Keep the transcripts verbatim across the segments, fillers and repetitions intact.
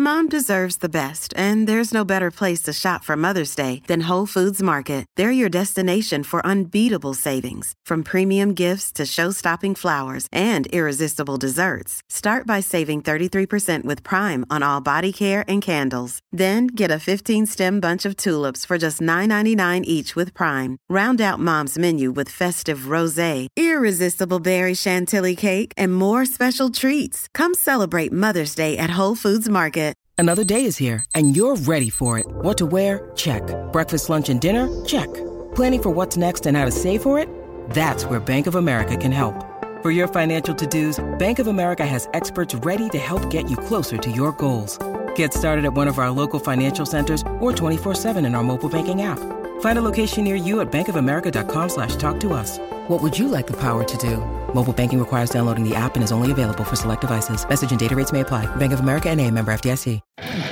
Mom deserves the best, and there's no better place to shop for Mother's Day than Whole Foods Market. They're your destination for unbeatable savings, from premium gifts to show-stopping flowers and irresistible desserts. Start by saving thirty-three percent with Prime on all body care and candles. Then get a fifteen-stem bunch of tulips for just nine ninety-nine each with Prime. Round out Mom's menu with festive rosé, irresistible berry chantilly cake, and more special treats. Come celebrate Mother's Day at Whole Foods Market. Another day is here, and you're ready for it. What to wear? Check. Breakfast, lunch, and dinner? Check. Planning for what's next and how to save for it? That's where Bank of America can help. For your financial to-dos, Bank of America has experts ready to help get you closer to your goals. Get started at one of our local financial centers or twenty-four seven in our mobile banking app. Find a location near you at bankofamerica.com slash talk to us. What would you like the power to do? Mobile banking requires downloading the app and is only available for select devices. Message and data rates may apply. Bank of America N A, member F D I C.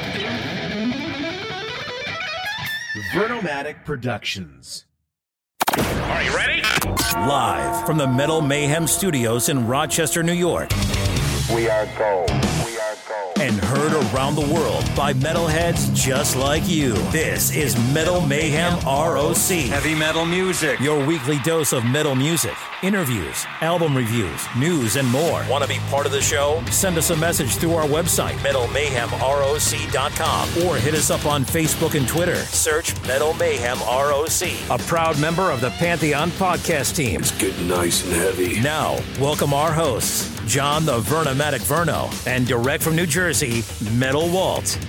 Vernomatic Productions. Are you ready? Live from the Metal Mayhem Studios in Rochester, New York. We are gold. We are gold. And heard around the world by metalheads just like you. This is Metal Mayhem R O C. Heavy metal music. Your weekly dose of metal music, interviews, album reviews, news, and more. Want to be part of the show? Send us a message through our website, metal mayhem R O C dot com, or hit us up on Facebook and Twitter. Search Metal Mayhem R O C, a proud member of the Pantheon podcast team. It's getting nice and heavy. Now, welcome our hosts, John the Vernomatic Verno, and direct from New Jersey, Metal Walt.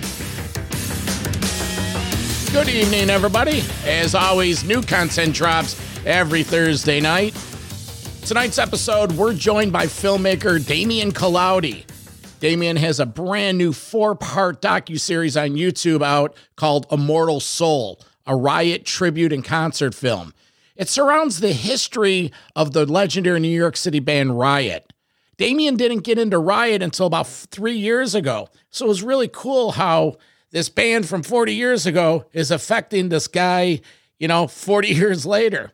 Good evening, everybody. As always, new content drops every Thursday night. Tonight's episode, we're joined by filmmaker Damian Caloudi. Damian has a brand new four-part docuseries on YouTube out called Immortal Soul, a Riot tribute and concert film. It surrounds the history of the legendary New York City band Riot. Damian didn't get into Riot until about three years ago, so it was really cool how this band from forty years ago is affecting this guy, you know, forty years later.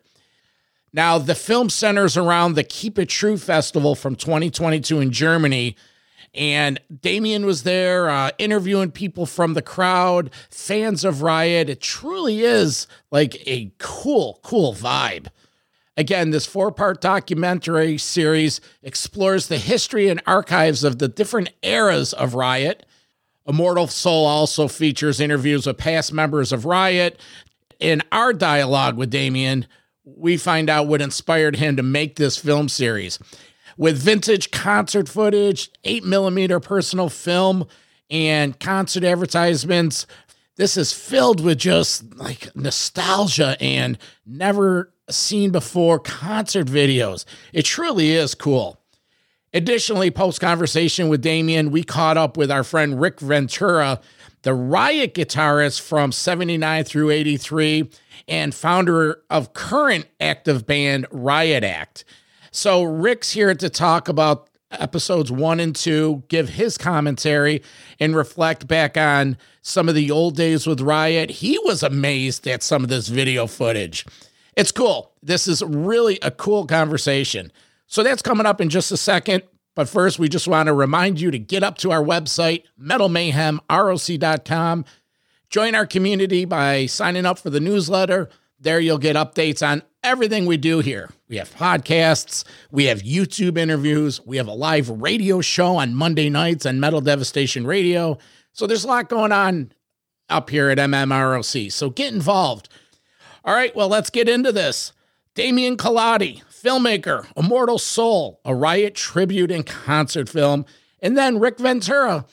Now, the film centers around the Keep It True Festival from twenty twenty-two in Germany, and Damian was there uh, interviewing people from the crowd, fans of Riot. It truly is like a cool, cool vibe. Again, this four-part documentary series explores the history and archives of the different eras of Riot. Immortal Soul also features interviews with past members of Riot. In our dialogue with Damian, we find out what inspired him to make this film series. With vintage concert footage, eight millimeter personal film, and concert advertisements, this is filled with just like nostalgia and never seen before concert videos. It truly is cool. Additionally, post-conversation with Damian, we caught up with our friend Rick Ventura, the Riot guitarist from seventy-nine through eighty-three and founder of current active band Riot Act. So Rick's here to talk about episodes one and two, give his commentary, and reflect back on some of the old days with Riot. He was amazed at some of this video footage. It's cool. This is really a cool conversation. So that's coming up in just a second. But first, we just want to remind you to get up to our website, metal mayhem R O C dot com. Join our community by signing up for the newsletter. There you'll get updates on everything we do here. We have podcasts, we have YouTube interviews, we have a live radio show on Monday nights on Metal Devastation Radio. So there's a lot going on up here at M M R O C. So get involved. All right, well, let's get into this. Damian Caloudi, filmmaker, Immortal Soul, a Riot tribute and concert film, and then Rick Ventura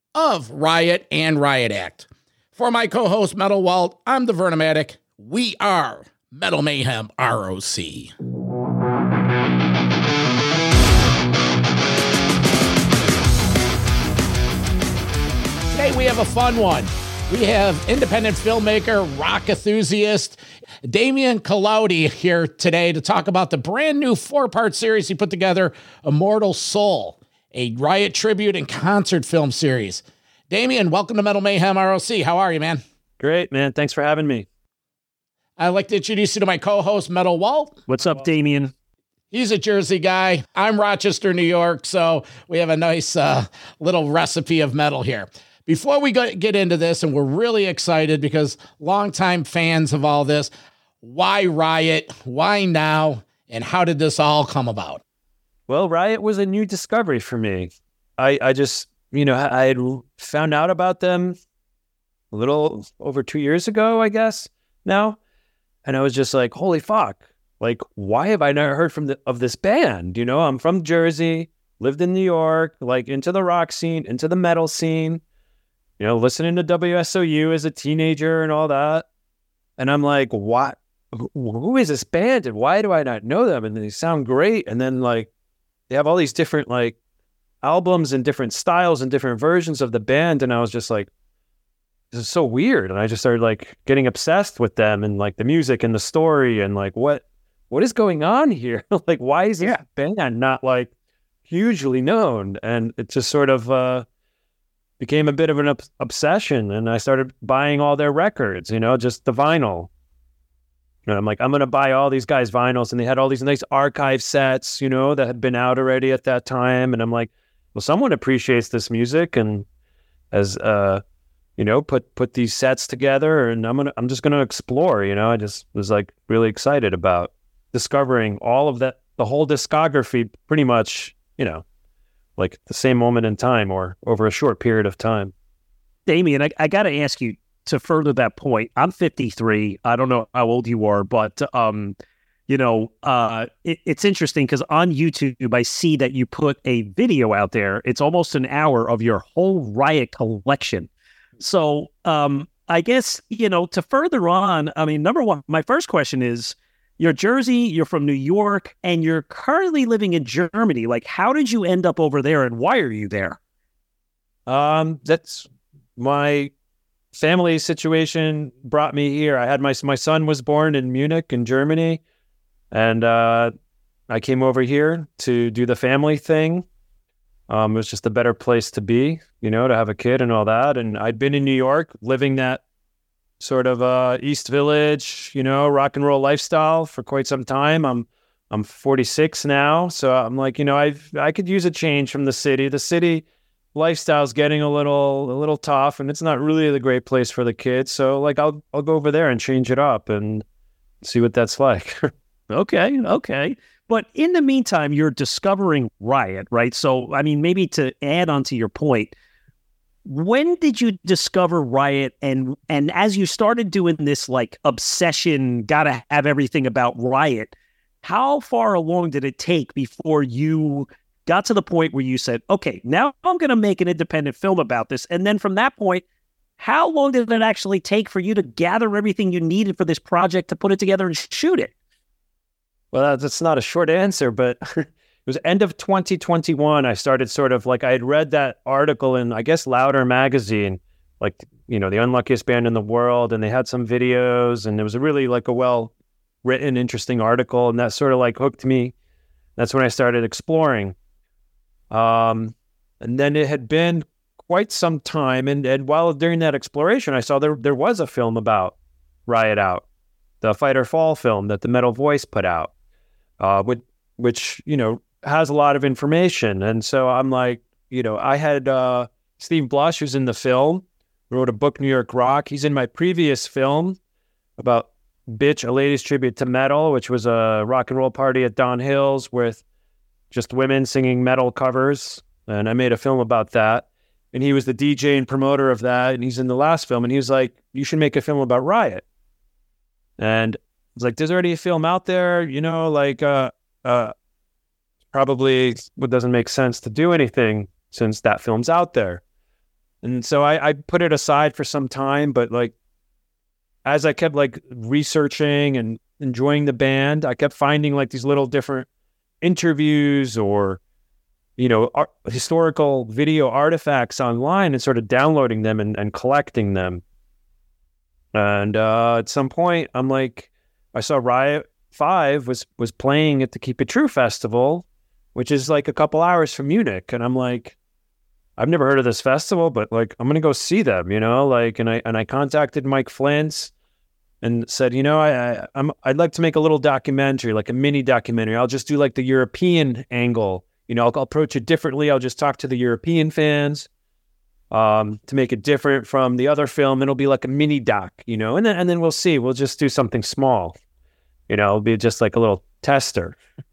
of Riot and Riot Act. For my co-host, Metal Walt, I'm the Vernomatic. We are Metal Mayhem R O C. Today we have a fun one. We have independent filmmaker, rock enthusiast, Damian Caloudi here today to talk about the brand new four-part series he put together, Immortal Soul, a Riot tribute and concert film series. Damian, welcome to Metal Mayhem R O C. How are you, man? Great, man. Thanks for having me. I'd like to introduce you to my co-host, Metal Walt. What's up, Damian? He's a Jersey guy. I'm Rochester, New York, so we have a nice uh, little recipe of metal here. before we go, get into this, and we're really excited because longtime fans of all this, why Riot? Why now? And how did this all come about? Well, Riot was a new discovery for me. I, I just, you know, I had found out about them a little over two years ago, I guess, now. And I was just like, holy fuck. Like, why have I never heard from the, of this band? You know, I'm from Jersey, lived in New York, like into the rock scene, into the metal scene, you know, listening to W S O U as a teenager and all that. And I'm like, what? Who is this band? And why do I not know them? And they sound great. And then like, they have all these different like albums and different styles and different versions of the band. And I was just like, this is so weird. And I just started like getting obsessed with them and like the music and the story and like, what, what is going on here? Like, why is this yeah. band not like hugely known? And it just sort of uh, became a bit of an ob- obsession. And I started buying all their records, you know, just the vinyl. And I'm like, I'm going to buy all these guys' vinyls. And they had all these nice archive sets, you know, that had been out already at that time. And I'm like, well, someone appreciates this music and has, uh, you know, put put these sets together. And I'm gonna, I'm just going to explore, you know. I just was like really excited about discovering all of that, the whole discography, pretty much, you know, like the same moment in time or over a short period of time. Damian, I, I got to ask you to further that point. I'm fifty-three. I don't know how old you are, but, um, you know, uh, it, it's interesting because on YouTube, I see that you put a video out there. It's almost an hour of your whole Riot collection. So um, I guess, you know, to further on, I mean, number one, my first question is, you're Jersey, you're from New York, and you're currently living in Germany. Like, how did you end up over there, and why are you there? Um, that's my family situation brought me here. I had my my son was born in Munich, in Germany, and uh, I came over here to do the family thing. Um, it was just a better place to be, you know, to have a kid and all that. And I'd been in New York, living that sort of uh, East Village, you know, rock and roll lifestyle for quite some time. I'm I'm forty-six now, so I'm like, you know, I I could use a change from the city. The city lifestyle's getting a little a little tough, and it's not really the great place for the kids. So like, I'll I'll go over there and change it up and see what that's like. Okay, okay. But in the meantime, you're discovering Riot, right? So, I mean, maybe to add on to your point, when did you discover Riot? And and as you started doing this, like, obsession, gotta have everything about Riot, how far along did it take before you got to the point where you said, okay, now I'm going to make an independent film about this? And then from that point, how long did it actually take for you to gather everything you needed for this project to put it together and shoot it? Well, that's not a short answer, but it was end of twenty twenty-one. I started sort of like, I had read that article in, I guess, Louder magazine, like, you know, the unluckiest band in the world. And they had some videos, and it was a really like a well written, interesting article. And that sort of like hooked me. That's when I started exploring. Um, and then it had been quite some time. And, and while during that exploration, I saw there, there was a film about Riot out, the Fight or Fall film that the Metal Voice put out. Uh, which, which, you know, has a lot of information. And so I'm like, you know, I had uh, Steve Blush, who's in the film, wrote a book, New York Rock. He's in my previous film about Bitch, a Ladies Tribute to Metal, which was a rock and roll party at Don Hills with just women singing metal covers. And I made a film about that. And he was the D J and promoter of that. And he's in the last film. And he was like, you should make a film about Riot. And it's like, there's already a film out there, you know, like, uh, uh, probably it doesn't make sense to do anything since that film's out there. And so I, I put it aside for some time, but like, as I kept like researching and enjoying the band, I kept finding like these little different interviews or, you know, art, historical video artifacts online and sort of downloading them and, and collecting them. And uh, at some point, I'm like, I saw Riot five was was playing at the Keep It True Festival, which is like a couple hours from Munich. And I'm like, I've never heard of this festival, but like, I'm going to go see them, you know, like, and I, and I contacted Mike Flintz and said, you know, I, I, I'm, I'd like to make a little documentary, like a mini documentary. I'll just do like the European angle, you know, I'll, I'll approach it differently. I'll just talk to the European fans. um, to make it different from the other film. It'll be like a mini doc, you know, and then and then we'll see. We'll just do something small, you know. It'll be just like a little tester.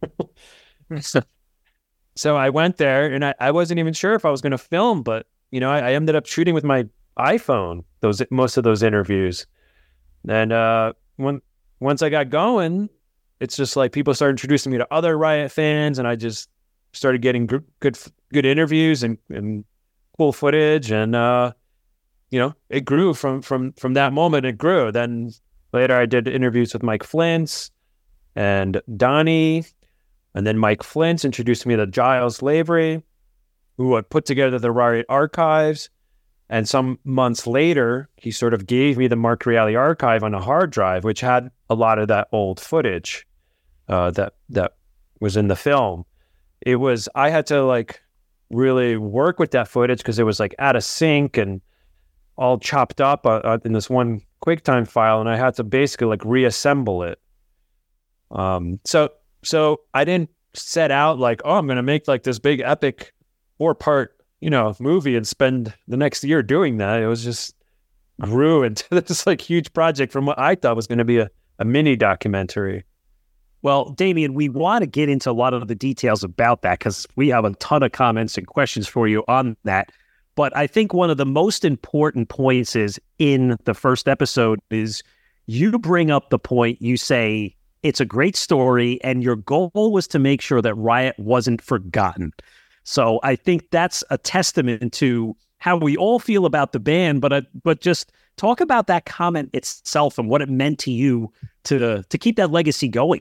so, so I went there, and I, I wasn't even sure if I was going to film, but you know, I, I ended up shooting with my iPhone those most of those interviews, and uh, when once I got going, it's just like people started introducing me to other Riot fans, and I just started getting good good, good interviews and, and cool footage, and uh, you know, it grew from from from that moment. It grew. Then later, I did interviews with Mike Flintz and Donnie, and then Mike Flintz introduced me to Giles Lavery, who had put together the Riot archives. And some months later, he sort of gave me the Mark Reale archive on a hard drive, which had a lot of that old footage uh, that that was in the film. It was, I had to like really work with that footage because it was like out of sync and all chopped up uh, in this one QuickTime file, and I had to basically like reassemble it. Um, so so I didn't set out like, oh, I'm going to make like this big epic four-part, you know, movie and spend the next year doing that. It was just grew into this like huge project from what I thought was going to be a, a mini documentary. Well, Damien, we want to get into a lot of the details about that because we have a ton of comments and questions for you on that. But I think one of the most important points is in the first episode is you bring up the point, you say it's a great story and your goal was to make sure that Riot wasn't forgotten. So I think that's a testament to how we all feel about the band, but uh, but just talk about that comment itself and what it meant to you to to keep that legacy going.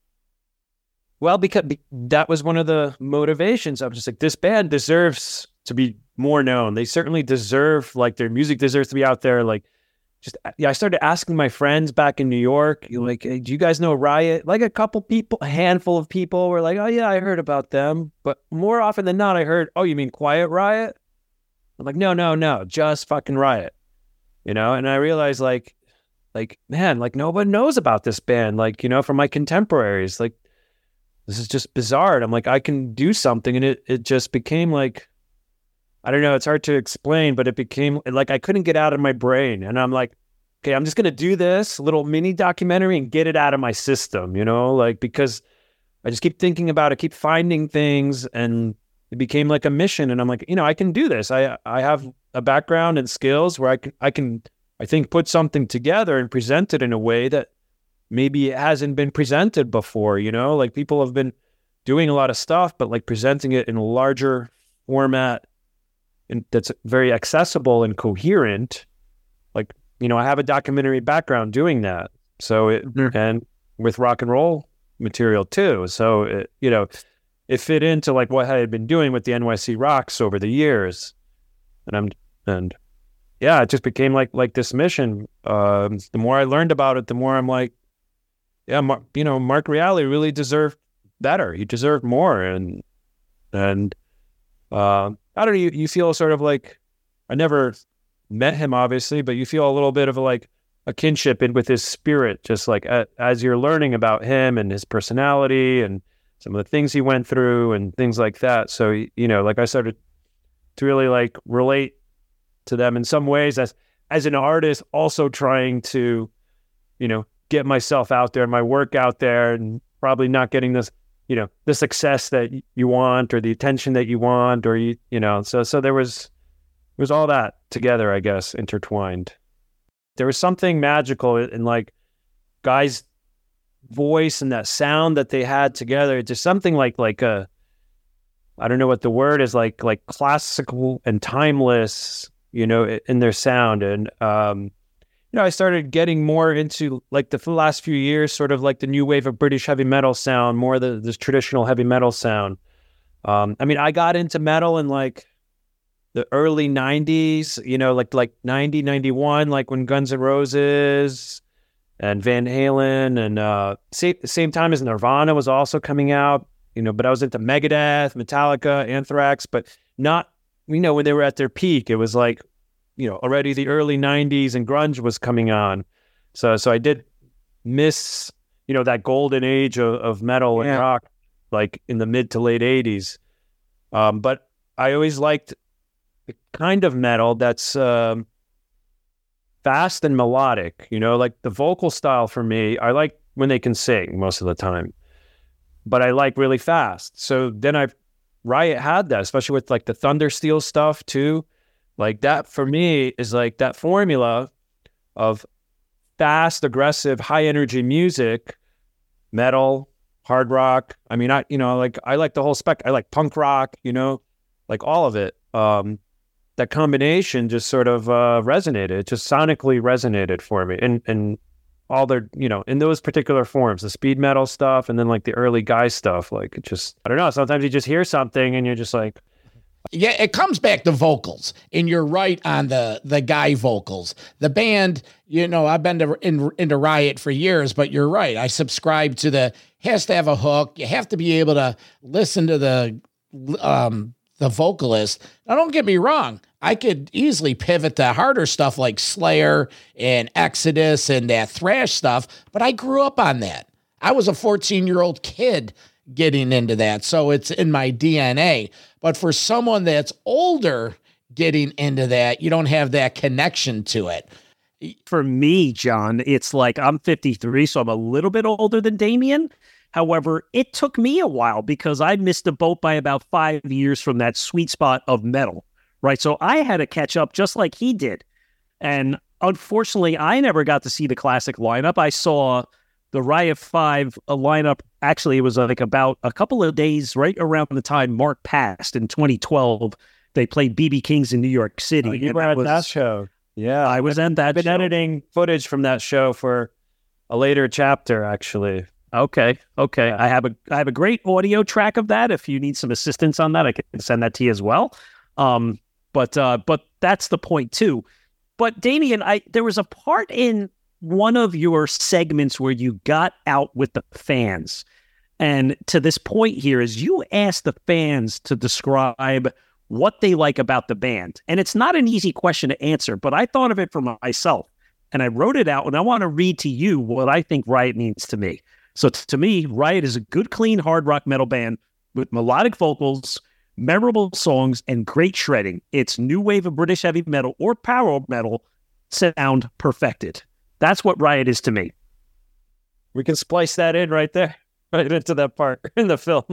Well, because that was one of the motivations. I was just like, this band deserves to be more known. They certainly deserve, like, their music deserves to be out there. Like, just, yeah, I started asking my friends back in New York, like, hey, do you guys know Riot? Like a couple people, a handful of people were like, oh yeah, I heard about them. But more often than not, I heard, oh, you mean Quiet Riot? I'm like, no, no, no, just fucking Riot. You know, and I realized like, like, man, like nobody knows about this band. Like, you know, from my contemporaries, like, this is just bizarre. And I'm like, I can do something. And it, it just became like, I don't know, it's hard to explain, but it became like I couldn't get out of my brain. And I'm like, okay, I'm just going to do this little mini documentary and get it out of my system, you know, like, because I just keep thinking about it, keep finding things. And it became like a mission. And I'm like, you know, I can do this. I, I have a background and skills where I can, I can, I think, put something together and present it in a way that maybe it hasn't been presented before, you know, like people have been doing a lot of stuff, but like presenting it in a larger format and that's very accessible and coherent. Like, you know, I have a documentary background doing that. So it, mm-hmm. and with rock and roll material too. So, it, you know, it fit into like what I had been doing with the N Y C Rocks over the years. And I'm, and yeah, it just became like, like this mission. Um, the more I learned about it, the more I'm like, yeah, Mar- you know, Mark Reale really deserved better. He deserved more. And, and, uh, I don't know, you, you feel sort of like, I never met him obviously, but you feel a little bit of a, like a kinship in with his spirit, just like uh, as you're learning about him and his personality and some of the things he went through and things like that. So, you know, like I started to really like relate to them in some ways as, as an artist, also trying to, you know, get myself out there, my work out there, and probably not getting this, you know, the success that you want or the attention that you want, or you, you know, so, so there was, it was all that together, I guess, intertwined. There was something magical in, in like Guy's voice and that sound that they had together. Just something like, like a, I don't know what the word is, like, like classical and timeless, you know, in their sound. And, um, you know, I started getting more into like the, the last few years, sort of like the new wave of British heavy metal sound, more the this traditional heavy metal sound. Um, I mean, I got into metal in like the early nineties, you know, like like ninety, ninety-one, like when Guns N' Roses and Van Halen and uh, same, same time as Nirvana was also coming out, you know, but I was into Megadeth, Metallica, Anthrax, but not, you know, when they were at their peak, it was like, you know, already the early nineties and grunge was coming on. So, so I did miss, you know, that golden age of, of metal yeah. and rock, like in the mid to late eighties. Um, but I always liked, kind of metal that's um, fast and melodic. You know, like the vocal style for me, I like when they can sing most of the time, but I like really fast. So then I've Riot had that, especially with like the Thundersteel stuff too. Like that for me is like that formula of fast, aggressive, high energy music, metal, hard rock. I mean, I, you know, like I like the whole spec. I like punk rock, you know, like all of it. Um, that combination just sort of uh, resonated. It just sonically resonated for me. And, and all their, you know, in those particular forms, the speed metal stuff, and then like the early guy stuff, like it just, I don't know. Sometimes you just hear something and you're just like, yeah, it comes back to vocals, and you're right on the the guy vocals. The band, you know, I've been to, in, into Riot for years, but you're right. I subscribe to the has to have a hook. You have to be able to listen to the um, the vocalist. Now, don't get me wrong. I could easily pivot to harder stuff like Slayer and Exodus and that thrash stuff, but I grew up on that. I was a fourteen-year-old kid getting into that, so it's in my D N A. But for someone that's older getting into that, you don't have that connection to it. For me, John, it's like I'm fifty-three, so I'm a little bit older than Damien. However, it took me a while because I missed the boat by about five years from that sweet spot of metal, right? So I had to catch up just like he did. And unfortunately, I never got to see the classic lineup. I saw the Riot five a lineup. Actually, it was like about a couple of days right around the time Mark passed in twenty twelve. They played B B King's in New York City. Oh, you were at that show. Yeah. I was at that I've been show. editing footage from that show for a later chapter, actually. Okay. Okay. I have a I have a great audio track of that. If you need some assistance on that, I can send that to you as well. Um, but uh, but that's the point too. But Damien, I there was a part in one of your segments where you got out with the fans. And to this point here is you asked the fans to describe what they like about the band. And it's not an easy question to answer, but I thought of it for myself and I wrote it out, and I want to read to you what I think Riot means to me. So t- to me, Riot is a good, clean, hard rock metal band with melodic vocals, memorable songs, and great shredding. It's new wave of British heavy metal or power metal sound perfected. That's what Riot is to me. We can splice that in right there, right into that part in the film.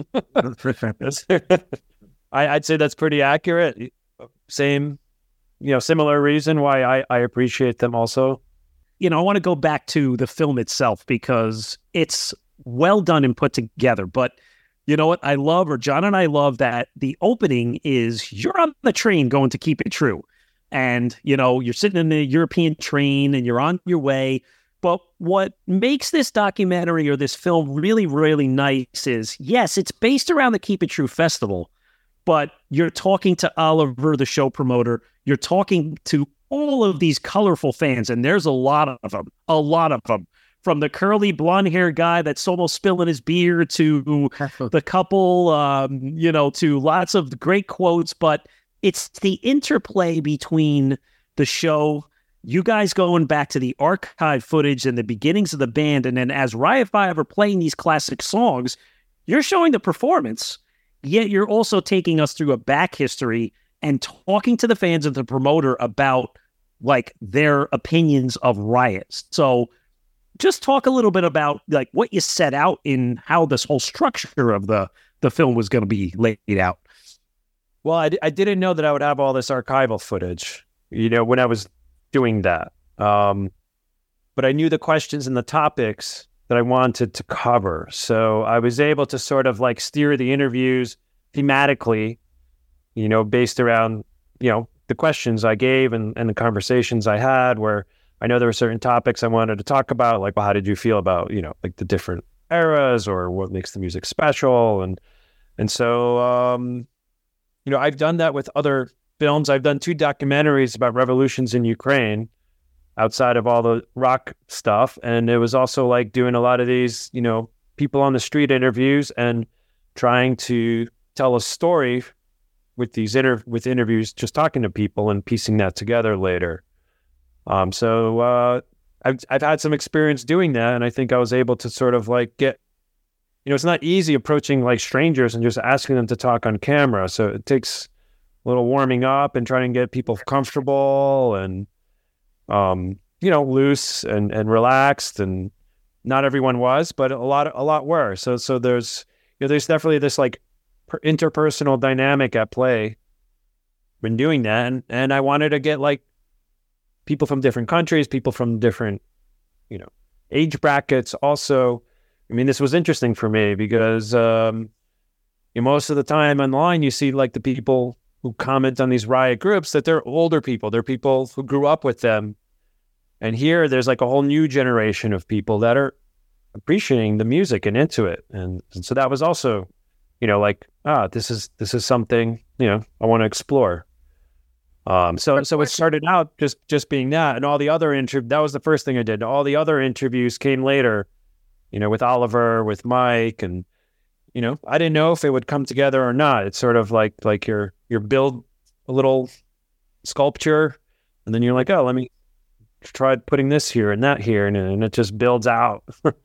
I, I'd say that's pretty accurate. Same, you know, similar reason why I, I appreciate them also. You know, I want to go back to the film itself because it's well done and put together. But you know what I love, or John and I love, that the opening is you're on the train going to Keep It True. And, you know, you're sitting in the European train and you're on your way. But what makes this documentary or this film really, really nice is, yes, it's based around the Keep It True festival, but you're talking to Oliver, the show promoter. You're talking to all of these colorful fans, and there's a lot of them, a lot of them. From the curly blonde hair guy that's almost spilling his beer to the couple, um, you know, to lots of great quotes, but it's the interplay between the show, you guys going back to the archive footage and the beginnings of the band, and then as Riot five are playing these classic songs, you're showing the performance, yet you're also taking us through a back history and talking to the fans of the promoter about, like, their opinions of Riot. So just talk a little bit about, like, what you set out in how this whole structure of the, the film was going to be laid out. Well, I, I didn't know that I would have all this archival footage, you know, when I was doing that. Um, but I knew the questions and the topics that I wanted to cover. So I was able to sort of like steer the interviews thematically, you know, based around, you know, the questions I gave and, and the conversations I had, where I know there were certain topics I wanted to talk about, like, well, how did you feel about, you know, like the different eras or what makes the music special? And, and so, um, you know, I've done that with other films. I've done two documentaries about revolutions in Ukraine outside of all the rock stuff. And it was also like doing a lot of these, you know, people on the street interviews and trying to tell a story with these inter- with interviews, just talking to people and piecing that together later. Um, so uh, I've, I've had some experience doing that. And I think I was able to sort of like get, you know, it's not easy approaching like strangers and just asking them to talk on camera. So it takes little warming up and trying to get people comfortable and, um, you know, loose and, and relaxed. And not everyone was, but a lot, a lot were. So, so there's, you know, there's definitely this like per- interpersonal dynamic at play when doing that. And, and I wanted to get like people from different countries, people from different, you know, age brackets. Also, I mean, this was interesting for me because, um, you know, most of the time online, you see like the people who comment on these riot groups that they're older people. They're people who grew up with them. And here there's like a whole new generation of people that are appreciating the music and into it. And, and so that was also, you know, like, ah, this is, this is something, you know, I want to explore. Um, so, so it started out just, just being that, and all the other inter, that was the first thing I did. All the other interviews came later, you know, with Oliver, with Mike, and, you know, I didn't know if it would come together or not. It's sort of like, like you're, you're build a little sculpture, and then you're like, oh, let me try putting this here and that here. And, and it just builds out.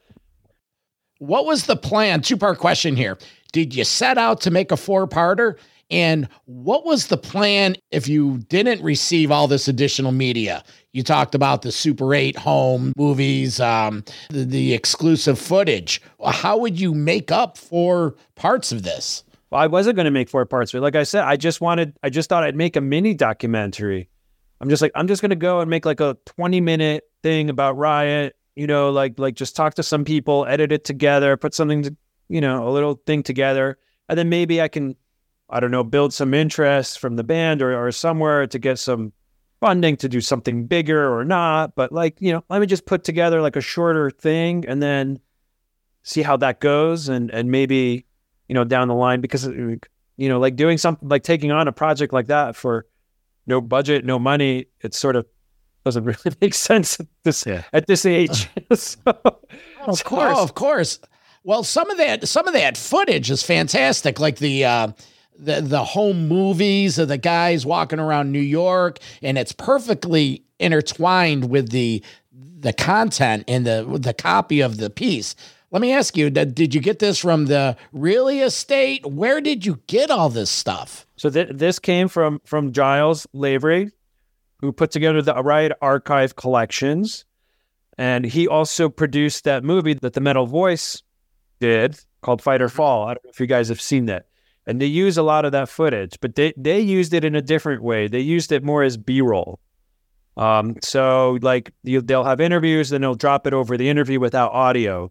What was the plan? Two-part question here. Did you set out to make a four-parter? And what was the plan if you didn't receive all this additional media? You talked about the Super eight home movies, um, the, the exclusive footage. How would you make up for parts of this? Well, I wasn't going to make four parts. But like I said, I just wanted, I just thought I'd make a mini documentary. I'm just like, I'm just going to go and make like a twenty minute thing about Riot, you know, like, like just talk to some people, edit it together, put something to, you know, a little thing together. And then maybe I can, I don't know, build some interest from the band or, or somewhere to get some funding to do something bigger or not. But like, you know, let me just put together like a shorter thing and then see how that goes. And, and maybe, you know, down the line, because, you know, like doing something like taking on a project like that for no budget, no money, it sort of doesn't really make sense at this, yeah. at this age. so, of so, course, oh, of course. Well, some of that, some of that footage is fantastic. Like the, uh, the, the home movies of the guys walking around New York, and it's perfectly intertwined with the, the content and the, the copy of the piece. Let me ask you, did you get this from the Really estate? Where did you get all this stuff? So th- this came from, from Giles Lavery, who put together the Riot Archive collections. And he also produced that movie that the Metal Voice did called Fight or Fall. I don't know if you guys have seen that. And they use a lot of that footage, but they, they used it in a different way. They used it more as B-roll. Um, so like you, they'll have interviews, then they'll drop it over the interview without audio.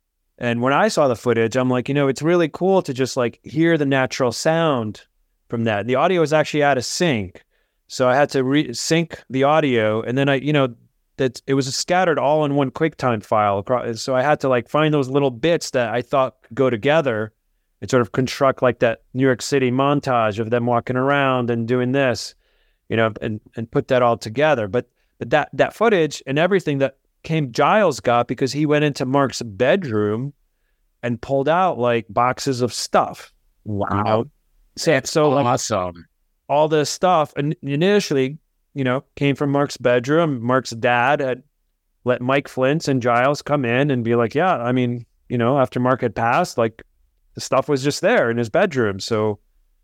And when I saw the footage, I'm like, you know, it's really cool to just like hear the natural sound from that. The audio is actually out of sync. So I had to re- sync the audio, and then I, you know, that it was scattered all in one QuickTime file. So I had to like find those little bits that I thought could go together and sort of construct like that New York City montage of them walking around and doing this, you know, and, and put that all together. But, but that, that footage and everything that came Giles got because he went into Mark's bedroom and pulled out like boxes of stuff. Wow. You know? So, so like, awesome. All this stuff and initially, you know, came from Mark's bedroom. Mark's dad had let Mike Flint and Giles come in and be like, yeah, I mean, you know, after Mark had passed, like the stuff was just there in his bedroom. So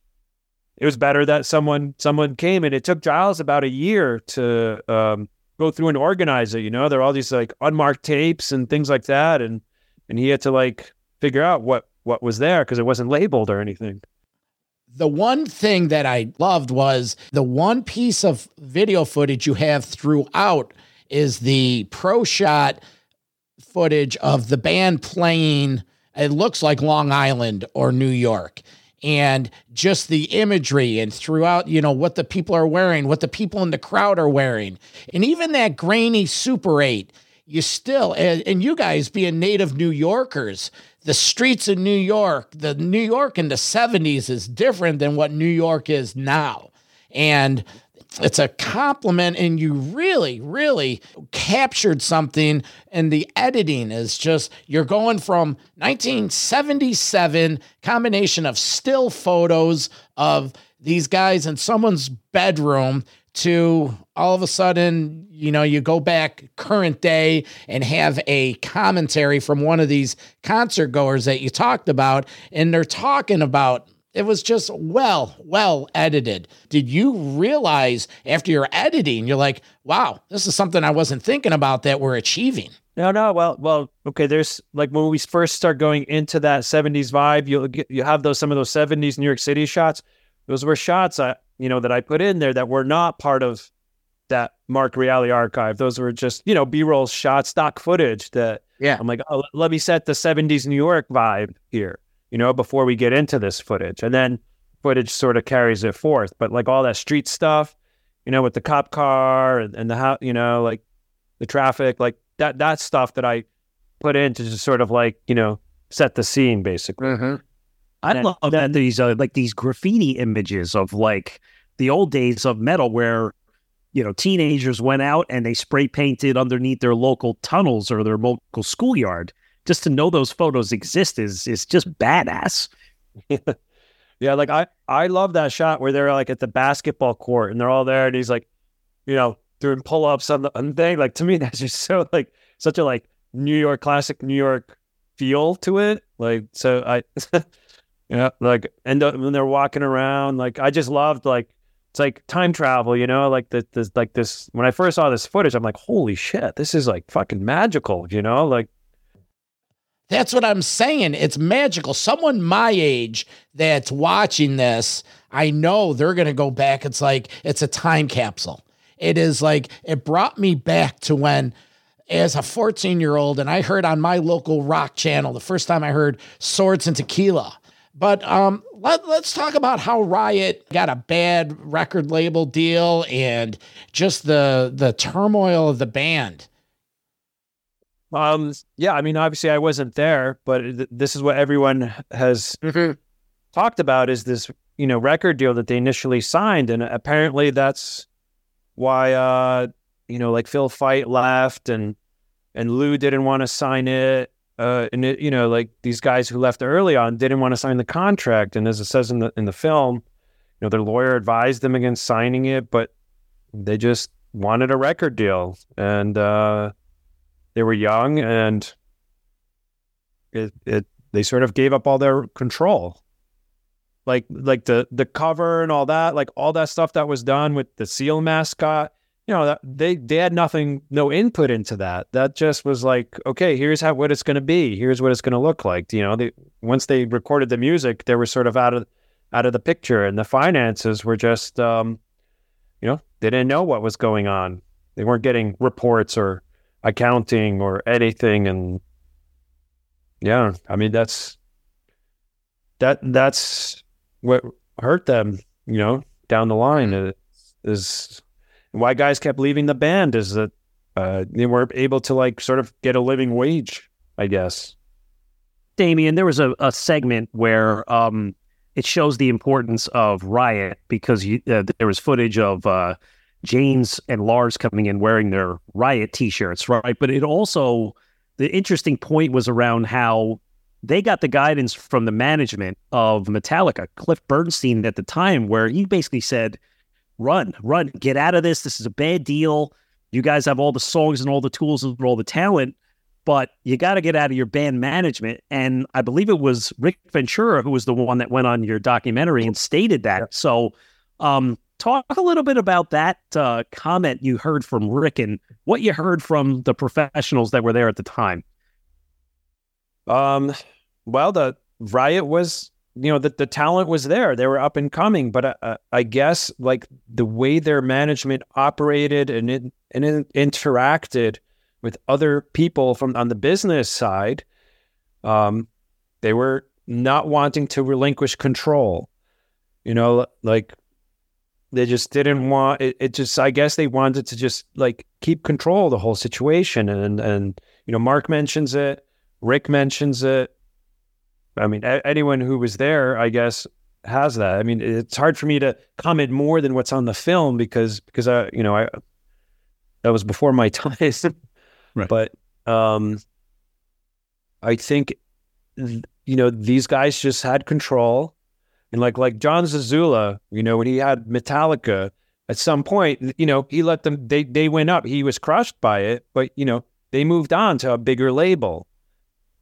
it was better that someone, someone came, and it took Giles about a year to um, go through and organize it. You know, there are all these like unmarked tapes and things like that. And, and he had to like figure out what, what was there because it wasn't labeled or anything. The one thing that I loved was the one piece of video footage you have throughout is the pro shot footage of the band playing. It looks like Long Island or New York, and just the imagery and throughout, you know, what the people are wearing, what the people in the crowd are wearing. And even that grainy Super eight, you still, and, and you guys being native New Yorkers, the streets of New York, the New York in the seventies is different than what New York is now. And it's a compliment, and you really, really captured something. And the editing is just, you're going from nineteen seventy-seven combination of still photos of these guys in someone's bedroom to all of a sudden, you know, you go back current day and have a commentary from one of these concert goers that you talked about. And they're talking about It was just well, well edited. Did you realize after your editing, you're like, wow, this is something I wasn't thinking about that we're achieving? No, no. Well, well, okay. There's like when we first start going into that seventies vibe, you'll get, you have those, some of those seventies New York City shots. Those were shots I, you know, that I put in there that were not part of that Mark Reale archive. Those were just, you know, B-roll shots, stock footage that yeah. I'm like, oh, let me set the seventies New York vibe here, you know, before we get into this footage. And then footage sort of carries it forth. But like all that street stuff, you know, with the cop car and, and the house, you know, like the traffic, like that, that stuff that I put in to just sort of like, you know, set the scene basically. Mm-hmm. I then, love then, that these uh, like these graffiti images of like the old days of metal where, you know, teenagers went out and they spray painted underneath their local tunnels or their local schoolyard. Just to know those photos exist is is just badass. Yeah, like I, I love that shot where they're like at the basketball court and they're all there and he's like, you know, doing pull-ups on the, on the thing. Like to me, that's just so like such a like New York classic New York feel to it. Like so I yeah, like and when they're walking around, like I just loved like it's like time travel, you know, like the, this like this when I first saw this footage, I'm like, holy shit, this is like fucking magical, you know, like that's what I'm saying. It's magical. Someone my age that's watching this, I know they're going to go back. It's like, it's a time capsule. It is like, it brought me back to when, as a fourteen year old, and I heard on my local rock channel, the first time I heard Swords and Tequila. But um, let, let's talk about how Riot got a bad record label deal and just the the turmoil of the band. Um, yeah, I mean, obviously I wasn't there, but th- this is what everyone has mm-hmm. talked about is this, you know, record deal that they initially signed. And apparently that's why, uh, you know, like Phil Fight left and, and Lou didn't want to sign it. Uh, and it, you know, like these guys who left early on didn't want to sign the contract. And as it says in the, in the film, you know, their lawyer advised them against signing it, but they just wanted a record deal. And, uh, they were young and it, it, they sort of gave up all their control. Like, like the, the cover and all that, like all that stuff that was done with the Seal mascot, you know, that they, they had nothing, no input into that. That just was like, okay, here's how, what it's going to be. Here's what it's going to look like. You know, they, once they recorded the music, they were sort of out of, out of the picture and the finances were just, um, you know, they didn't know what was going on. They weren't getting reports or accounting or anything. And yeah, I mean, that's, that, that's what hurt them, you know, down the line is, is why guys kept leaving the band is that, uh, they weren't able to like sort of get a living wage, I guess. Damien, there was a, a segment where, um, it shows the importance of Riot because you, uh, there was footage of, uh, James and Lars coming in wearing their Riot t-shirts, right? But it also, the interesting point was around how they got the guidance from the management of Metallica, Cliff Bernstein at the time, where he basically said, run, run, get out of this. This is a bad deal. You guys have all the songs and all the tools and all the talent, but you got to get out of your band management. And I believe it was Rick Ventura who was the one that went on your documentary and stated that. Yeah. So, um, talk a little bit about that uh, comment you heard from Rick and what you heard from the professionals that were there at the time. Um, well, the Riot was, you know, the, the talent was there. They were up and coming, but uh, I guess like the way their management operated and it, and it interacted with other people from on the business side, um, they were not wanting to relinquish control. You know, like, they just didn't want it, it just, I guess they wanted to just like keep control of the whole situation. And, and, you know, Mark mentions it, Rick mentions it. I mean, a- anyone who was there, I guess, has that. I mean, it's hard for me to comment more than what's on the film because, because I, you know, I, that was before my time. Right. But, um, I think, you know, these guys just had control. And like like John Zazula, you know, when he had Metallica, at some point, you know, he let them, they they went up. He was crushed by it, but, you know, they moved on to a bigger label.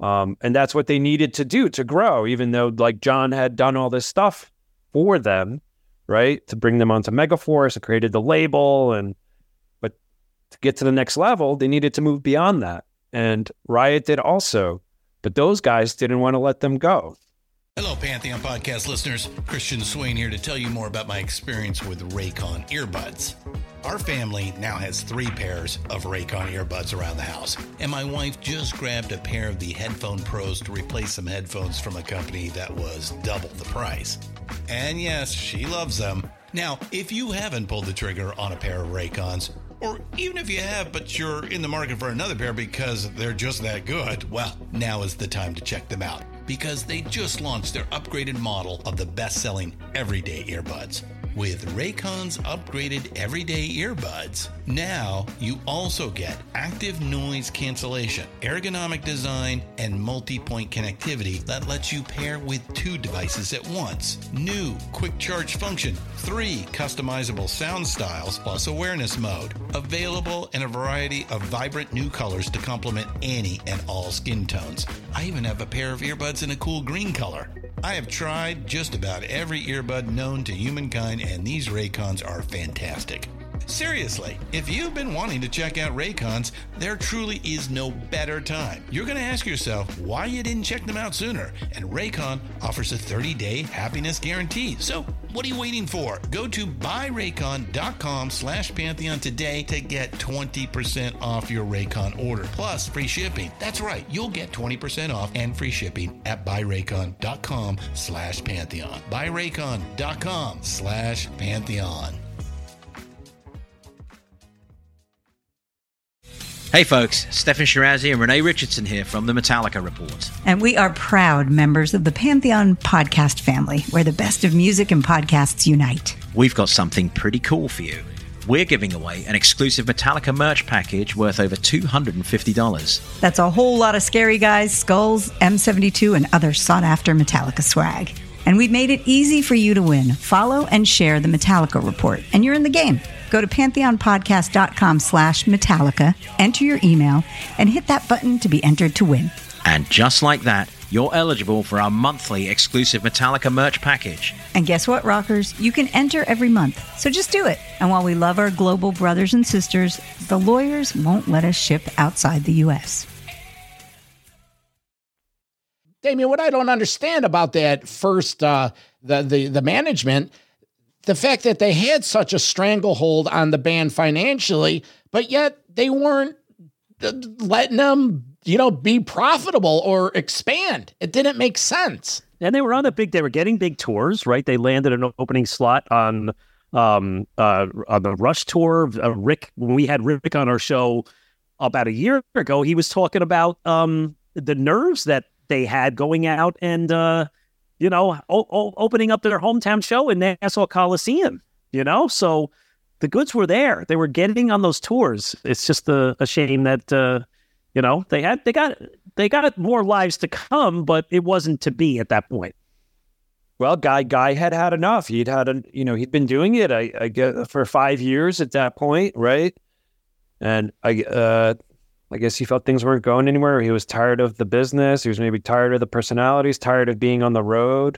Um, and that's what they needed to do to grow, even though like John had done all this stuff for them, right? To bring them onto Megaforce and created the label. And but to get to the next level, they needed to move beyond that. And Riot did also. But those guys didn't want to let them go. Hello, Pantheon Podcast listeners. Christian Swain here to tell you more about my experience with Raycon earbuds. Our family now has three pairs of Raycon earbuds around the house, and my wife just grabbed a pair of the Headphone Pros to replace some headphones from a company that was double the price. And yes, she loves them. Now, if you haven't pulled the trigger on a pair of Raycons, or even if you have, but you're in the market for another pair because they're just that good, well, now is the time to check them out, because they just launched their upgraded model of the best-selling everyday earbuds. With Raycon's upgraded everyday earbuds, now you also get active noise cancellation, ergonomic design, and multi-point connectivity that lets you pair with two devices at once. New quick charge function, three customizable sound styles, plus awareness mode. Available in a variety of vibrant new colors to complement any and all skin tones. I even have a pair of earbuds in a cool green color. I have tried just about every earbud known to humankind, and these Raycons are fantastic. Seriously, if you've been wanting to check out Raycons, there truly is no better time. You're going to ask yourself why you didn't check them out sooner, and Raycon offers a thirty-day happiness guarantee. So what are you waiting for? Go to buyraycon.com slash Pantheon today to get twenty percent off your Raycon order, plus free shipping. That's right, you'll get twenty percent off and free shipping at buyraycon.com slash Pantheon. buyraycon.com slash Pantheon. Hey folks, Stefan Shirazi and Renee Richardson here from the Metallica Report. And we are proud members of the Pantheon podcast family, where the best of music and podcasts unite. We've got something pretty cool for you. We're giving away an exclusive Metallica merch package worth over two hundred fifty dollars. That's a whole lot of Scary Guys, Skulls, M seventy-two, and other sought-after Metallica swag. And we've made it easy for you to win. Follow and share the Metallica Report, and you're in the game. Go to pantheonpodcast.com slash Metallica, enter your email, and hit that button to be entered to win. And just like that, you're eligible for our monthly exclusive Metallica merch package. And guess what, rockers? You can enter every month, so just do it. And while we love our global brothers and sisters, the lawyers won't let us ship outside the U S. Damien, what I don't understand about that first, uh, the, the, the management, the fact that they had such a stranglehold on the band financially, but yet they weren't letting them, you know, be profitable or expand. It didn't make sense. And they were on a big, they were getting big tours, right? They landed an opening slot on, um, uh, on the Rush tour. Uh, Rick, when we had Rick on our show about a year ago, he was talking about um, the nerves that they had going out and, uh, you know, o- o- opening up their hometown show in Nassau Coliseum, you know? So the goods were there. They were getting on those tours. It's just a, a shame that, uh, you know, they had, they got, they got more lives to come, but it wasn't to be at that point. Well, Guy, Guy had had enough. He'd had, a, you know, he'd been doing it, I, I guess, for five years at that point, right? And I, uh, I guess he felt things weren't going anywhere. He was tired of the business. He was maybe tired of the personalities, tired of being on the road,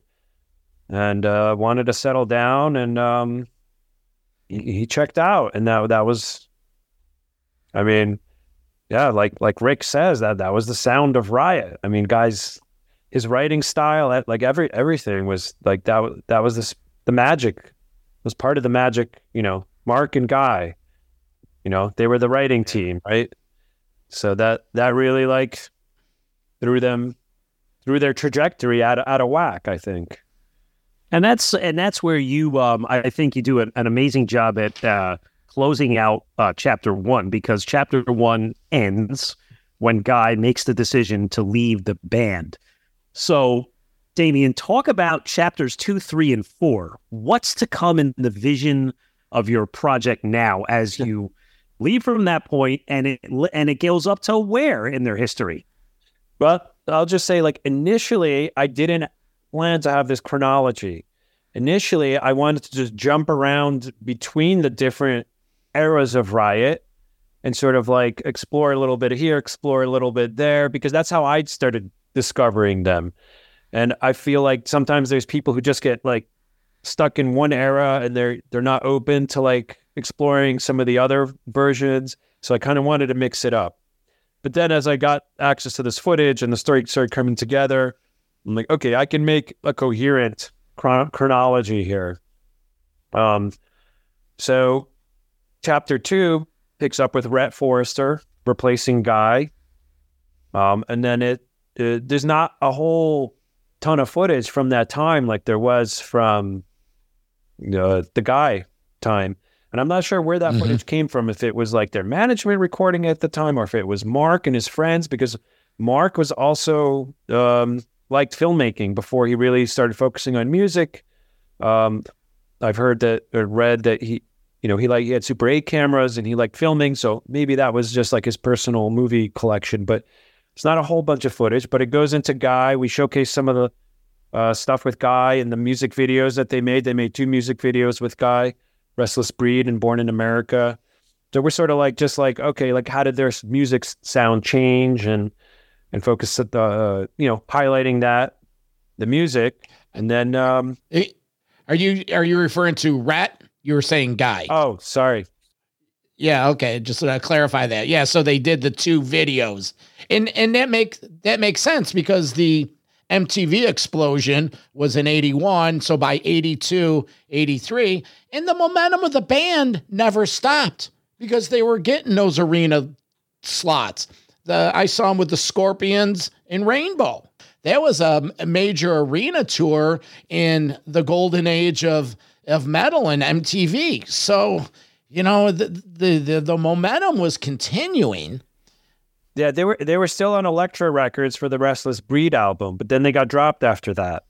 and uh, wanted to settle down. And um, he, he checked out. And that that was, I mean, yeah, like like Rick says, that that was the sound of Riot. I mean, guys, his writing style, like every everything was like that. That was this the magic was part of the magic. You know, Mark and Guy. You know, they were the writing team, right? So that that really like threw them threw their trajectory out of, out of whack, I think. And that's and that's where you um, I think you do an, an amazing job at uh, closing out uh, chapter one, because chapter one ends when Guy makes the decision to leave the band. So, Damien, talk about chapters two, three, and four. What's to come in the vision of your project now as you leave from that point, and it and it goes up to where in their history? Well, I'll just say, like, initially, I didn't plan to have this chronology. Initially, I wanted to just jump around between the different eras of Riot and sort of like explore a little bit here, explore a little bit there, because that's how I'd started discovering them. And I feel like sometimes there's people who just get like stuck in one era and they're they're not open to like exploring some of the other versions. So I kind of wanted to mix it up. But then as I got access to this footage and the story started coming together, I'm like, okay, I can make a coherent chron- chronology here. Um, so chapter two picks up with Rhett Forrester replacing Guy. Um, and then it, it there's not a whole ton of footage from that time like there was from uh, the Guy time. And I'm not sure where that mm-hmm. footage came from, if it was like their management recording at the time or if it was Mark and his friends, because Mark was also um, liked filmmaking before he really started focusing on music. Um, I've heard that or read that he, you know, he like he had Super eight cameras and he liked filming. So maybe that was just like his personal movie collection, but it's not a whole bunch of footage, but it goes into Guy. We showcase some of the uh, stuff with Guy and the music videos that they made. They made two music videos with Guy. Restless Breed and Born in America. So we're sort of like, just like, okay, like how did their music sound change and, and focus at the, uh, you know, highlighting that, the music. And then, um, are you, are you referring to Rat? You were saying Guy. Oh, sorry. Yeah. Okay. Just to clarify that. Yeah. So they did the two videos and, and that makes, that makes sense because the M T V explosion was in eighty-one. So by eighty-two, eighty-three, and the momentum of the band never stopped because they were getting those arena slots. The, I saw them with the Scorpions in Rainbow. That was a, a major arena tour in the golden age of, of metal and M T V. So, you know, the, the, the, the momentum was continuing. Yeah, they were they were still on Elektra Records for the Restless Breed album, but then they got dropped after that.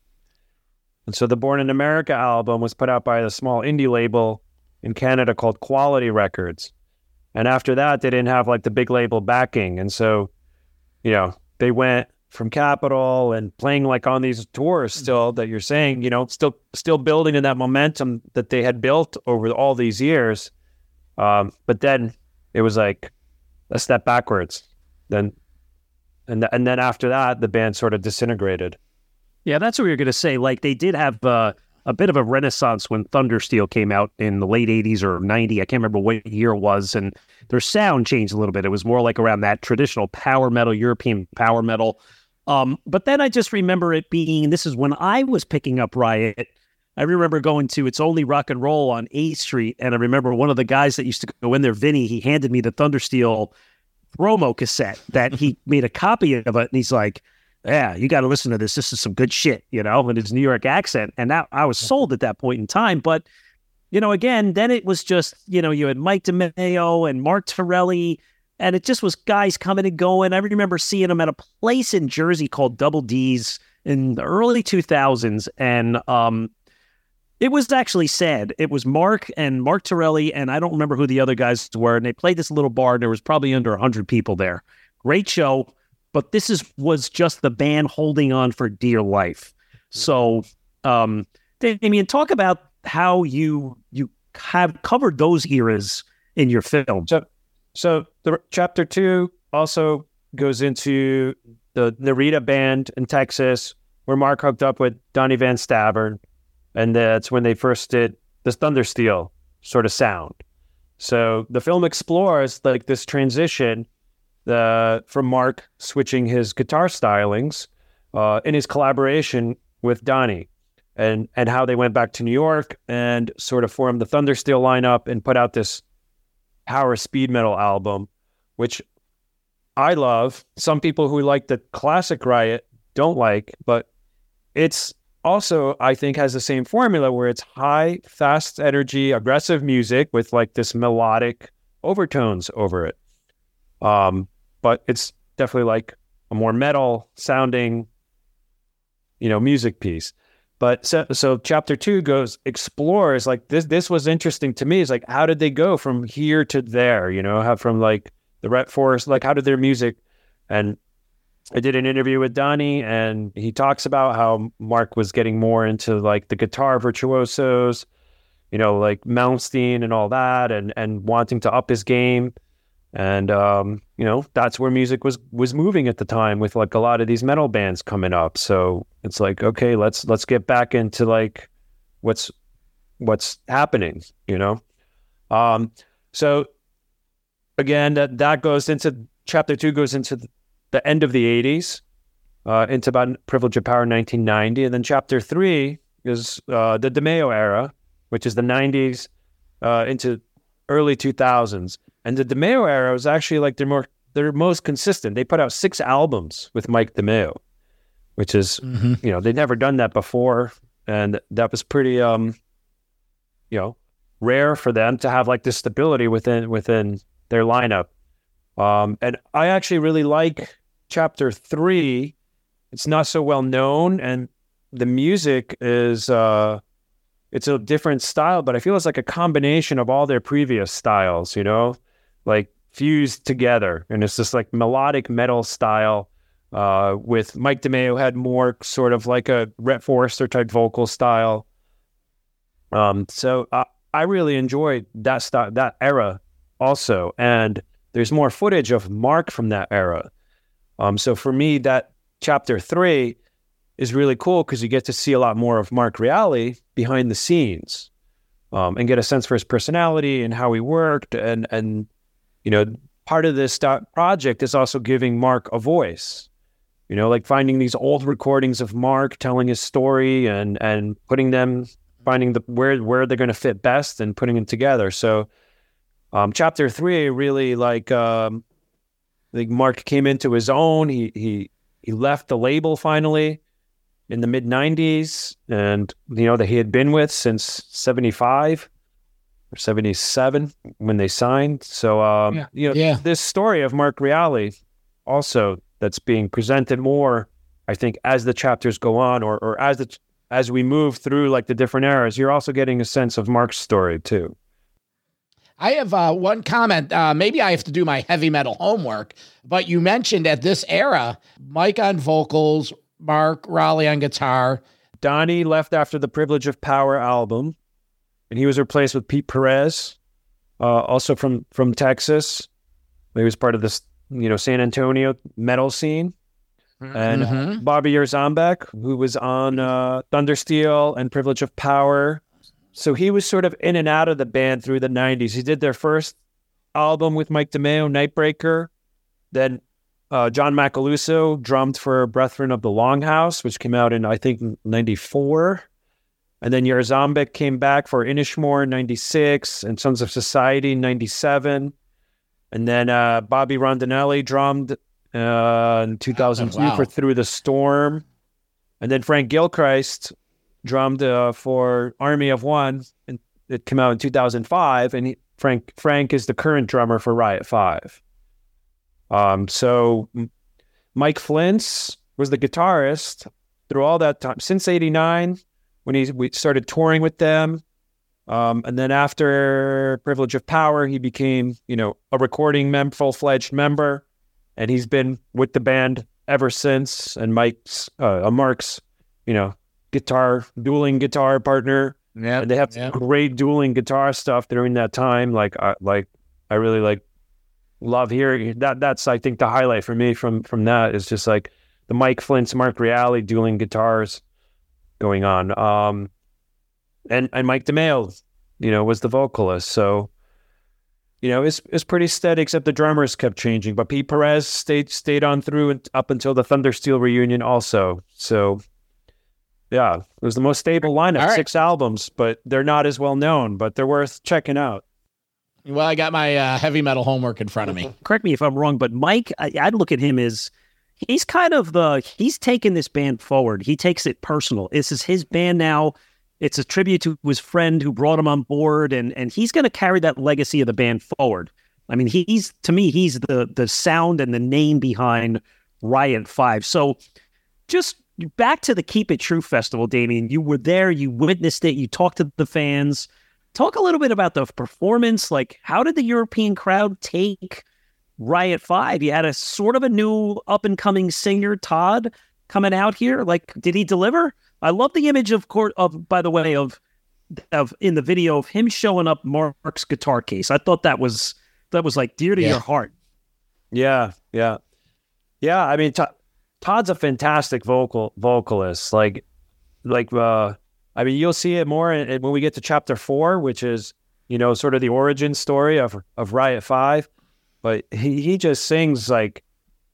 And so the Born in America album was put out by a small indie label in Canada called Quality Records. And after that, they didn't have like the big label backing. And so, you know, they went from Capitol and playing like on these tours still that you're saying, you know, still still building in that momentum that they had built over all these years. Um, but then it was like a step backwards. Then, and th- and then after that, the band sort of disintegrated. Yeah, that's what we were going to say. Like they did have uh, a bit of a renaissance when Thundersteel came out in the late eighties or ninety. I can't remember what year it was, and their sound changed a little bit. It was more like around that traditional power metal, European power metal. Um, but then I just remember it being. This is when I was picking up Riot. I remember going to It's Only Rock and Roll on eighth Street, and I remember one of the guys that used to go in there, Vinny. He handed me the Thundersteel promo cassette that he made a copy of it, and he's like, yeah, you got to listen to this. This is some good shit, you know, in his New York accent. And that, I was sold at that point in time. But, you know, again, then it was just, you know, you had Mike DeMeo and Mark Torelli, and it just was guys coming and going. I remember seeing them at a place in Jersey called Double D's in the early two thousands. And um, it was actually sad. It was Mark and Mark Torelli, and I don't remember who the other guys were. And they played this little bar, and there was probably under one hundred people there. Great show. But this is was just the band holding on for dear life. So, um, Damien, talk about how you you have covered those eras in your film. So, so the chapter two also goes into the Narita band in Texas, where Mark hooked up with Donnie Van Stavern, and that's when they first did this Thundersteel sort of sound. So the film explores like this transition. The from Mark switching his guitar stylings uh, in his collaboration with Donnie, and and how they went back to New York and sort of formed the Thundersteel lineup and put out this power speed metal album, which I love. Some people who like the classic Riot don't like, but it's also, I think, has the same formula where it's high, fast energy, aggressive music with like this melodic overtones over it. Um, but it's definitely like a more metal sounding, you know, music piece. But so, so chapter two goes, explores like this, this was interesting to me. It's like, how did they go from here to there? You know, how from like the Rhett Forrest, like how did their music, and I did an interview with Donnie, and he talks about how Mark was getting more into like the guitar virtuosos, you know, like Malmsteen and all that, and, and wanting to up his game. And, um, you know, that's where music was, was moving at the time with like a lot of these metal bands coming up. So it's like, okay, let's, let's get back into like what's, what's happening, you know? Um, so again, that, that goes into chapter two goes into the end of the eighties, uh, into about Privilege of Power nineteen ninety. And then chapter three is, uh, the DeMeo era, which is the nineties, uh, into early two thousands. And the DeMeo era was actually like their more their most consistent. They put out six albums with Mike DeMeo, which is mm-hmm. you know they'd never done that before, and that was pretty um you know rare for them to have like this stability within within their lineup. Um, and I actually really like chapter three. It's not so well known, and the music is uh it's a different style, but I feel it's like a combination of all their previous styles, you know. Like fused together, and it's just like melodic metal style. Uh, with Mike DeMeo had more sort of like a Rhett Forrester type vocal style. Um, so uh, I really enjoyed that style, that era also, and there's more footage of Mark from that era. Um, so for me, that chapter three is really cool because you get to see a lot more of Mark Reale behind the scenes, um, and get a sense for his personality and how he worked, and and. You know, part of this project is also giving Mark a voice, you know, like finding these old recordings of Mark telling his story and, and putting them, finding the where, where they're going to fit best and putting them together. So um, chapter three, really like, um, I think Mark came into his own. He, he, he left the label finally in the mid nineties, and, you know, that he had been with since seventy-five. Or seventy-seven when they signed. So, um, yeah. you know, yeah. this story of Mark Reale also that's being presented more, I think, as the chapters go on, or or as the as we move through like the different eras, you're also getting a sense of Mark's story too. I have uh, one comment. Uh, maybe I have to do my heavy metal homework, but you mentioned at this era, Mike on vocals, Mark Reale on guitar. Donnie left after the Privilege of Power album, and he was replaced with Pete Perez, uh, also from, from Texas. He was part of this, you know, San Antonio metal scene. Mm-hmm. And uh, Bobby Yerzambek, who was on uh, Thundersteel and Privilege of Power. So he was sort of in and out of the band through the nineties. He did their first album with Mike DeMeo, Nightbreaker. Then uh, John Macaluso drummed for Brethren of the Longhouse, which came out in, I think, ninety-four. And then Yerzambek came back for Inishmore in ninety-six and Sons of Society in ninety-seven. And then uh, Bobby Rondinelli drummed uh, in two thousand two oh, wow. for Through the Storm. And then Frank Gilchrist drummed uh, for Army of One, and it came out in two thousand five. And he, Frank Frank is the current drummer for Riot Five. Um, so Mike Flintz was the guitarist through all that time since eighty-nine. When he we started touring with them. Um, and then after Privilege of Power, he became, you know, a recording mem- full-fledged member. And he's been with the band ever since. And Mike's, uh, Mark's, you know, guitar, dueling guitar partner. Yeah. And they have yep. great dueling guitar stuff during that time. Like, I, like, I really like, love hearing that. That's, I think, the highlight for me from, from that is just like the Mike Flint's, Mark Reale dueling guitars going on. Um, and, and Mike DeMeo, you know, was the vocalist. So, you know, it's, it's pretty steady, except the drummers kept changing. But Pete Perez stayed stayed on through and up until the Thundersteel reunion also. So, yeah, it was the most stable lineup, right. Six albums, but they're not as well known, but they're worth checking out. Well, I got my uh, heavy metal homework in front of me. Correct me if I'm wrong, but Mike, I, I'd look at him as he's kind of the, he's taken this band forward. He takes it personal. This is his band now. It's a tribute to his friend who brought him on board, and and he's going to carry that legacy of the band forward. I mean, he's, to me, he's the the sound and the name behind Riot Five. So just back to the Keep It True Festival, Damien. You were there, you witnessed it, you talked to the fans. Talk a little bit about the performance. Like, how did the European crowd take Riot Five? You had a sort of a new up-and-coming singer, Todd, coming out here. Like, did he deliver? I love the image of, of by the way, of of in the video of him showing up Mark's guitar case. I thought that was that was like dear to Yeah. your heart. Yeah, yeah, yeah. I mean, Todd, Todd's a fantastic vocal vocalist. Like, like, uh, I mean, you'll see it more in, in, when we get to chapter four, which is, you know, sort of the origin story of of Riot Five. But he he just sings like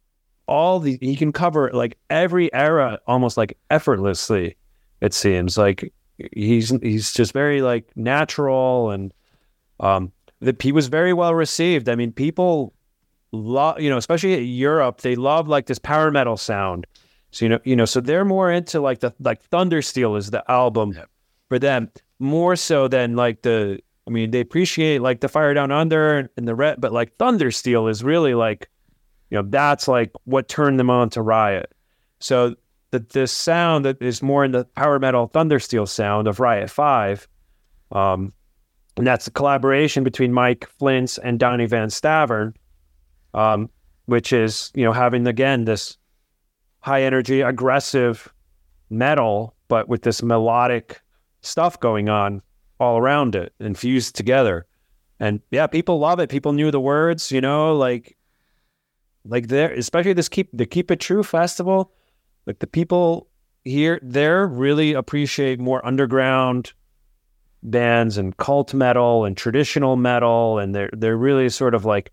all the he can cover like every era almost like effortlessly. It seems like he's he's just very like natural, and um, that he was very well received. I mean, people love, you know, especially in Europe, they love like this power metal sound. So, you know, you know, so they're more into like the, like Thundersteel is the album yeah. for them more so than like the, I mean, they appreciate like the Fire Down Under and, and the Red, but like Thundersteel is really like, you know, that's like what turned them on to Riot. So the, the sound that is more in the power metal Thundersteel sound of Riot Five, um, and that's a collaboration between Mike Flintz and Donnie Van Stavern, um, which is, you know, having again this high energy, aggressive metal, but with this melodic stuff going on all around it and fused together. And yeah, people love it. People knew the words, you know, like, like there, especially this keep the Keep It True festival. Like the people here, there really appreciate more underground bands and cult metal and traditional metal, and they're they're really sort of like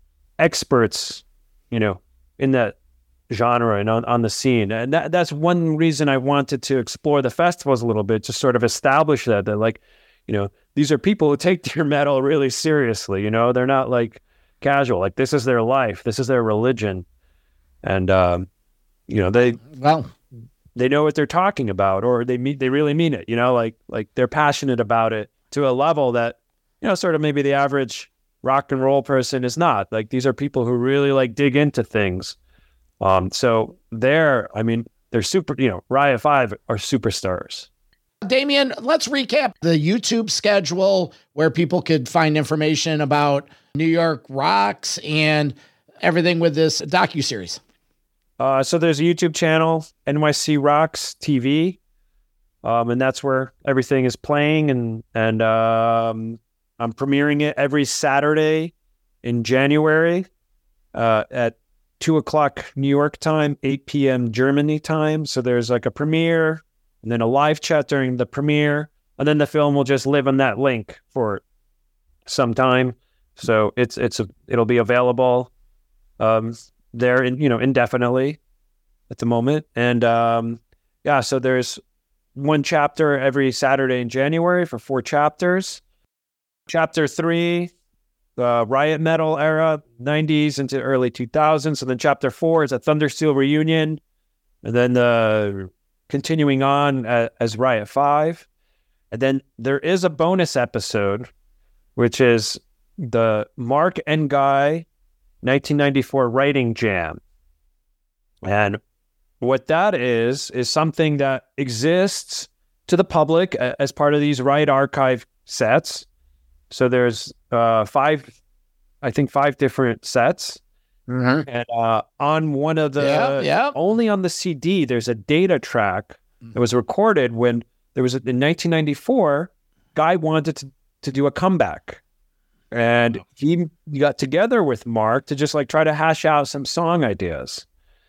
experts, you know, in that genre and on, on the scene. And that that's one reason I wanted to explore the festivals a little bit, to sort of establish that, that like, you know, these are people who take their metal really seriously, you know, they're not like casual, like this is their life, this is their religion. And, um, you know, they, well, they know what they're talking about, or they mean, they really mean it, you know, like, like they're passionate about it to a level that, you know, sort of maybe the average rock and roll person is not. Like, these are people who really like dig into things. Um, so they're, I mean, they're super, you know, Riot Five are superstars. Damian, let's recap the YouTube schedule where people could find information about New York Rocks and everything with this docuseries. Uh, so there's a YouTube channel, N Y C Rocks T V, um, and that's where everything is playing, and and um, I'm premiering it every Saturday in January uh, at two o'clock New York time, eight p.m. Germany time. So there's like a premiere, and then a live chat during the premiere, and then the film will just live on that link for some time. So it's it's a, it'll be available um, there, in, you know, indefinitely at the moment. And um, yeah, so there's one chapter every Saturday in January for four chapters. Chapter three, the Riot Metal era, nineties into early two thousands. And then chapter four is a Thundersteel reunion. And then the continuing on uh, as Riot Five. And then there is a bonus episode, which is the Mark and Guy nineteen ninety-four Writing Jam. And what that is, is something that exists to the public as part of these Riot Archive sets. So there's uh, five, I think five different sets. Mm-hmm. And uh, on one of the, yeah, yeah. only on the C D, there's a data track that was recorded when there was, a, in nineteen ninety-four, Guy wanted to, to do a comeback. And he got together with Mark to just like try to hash out some song ideas.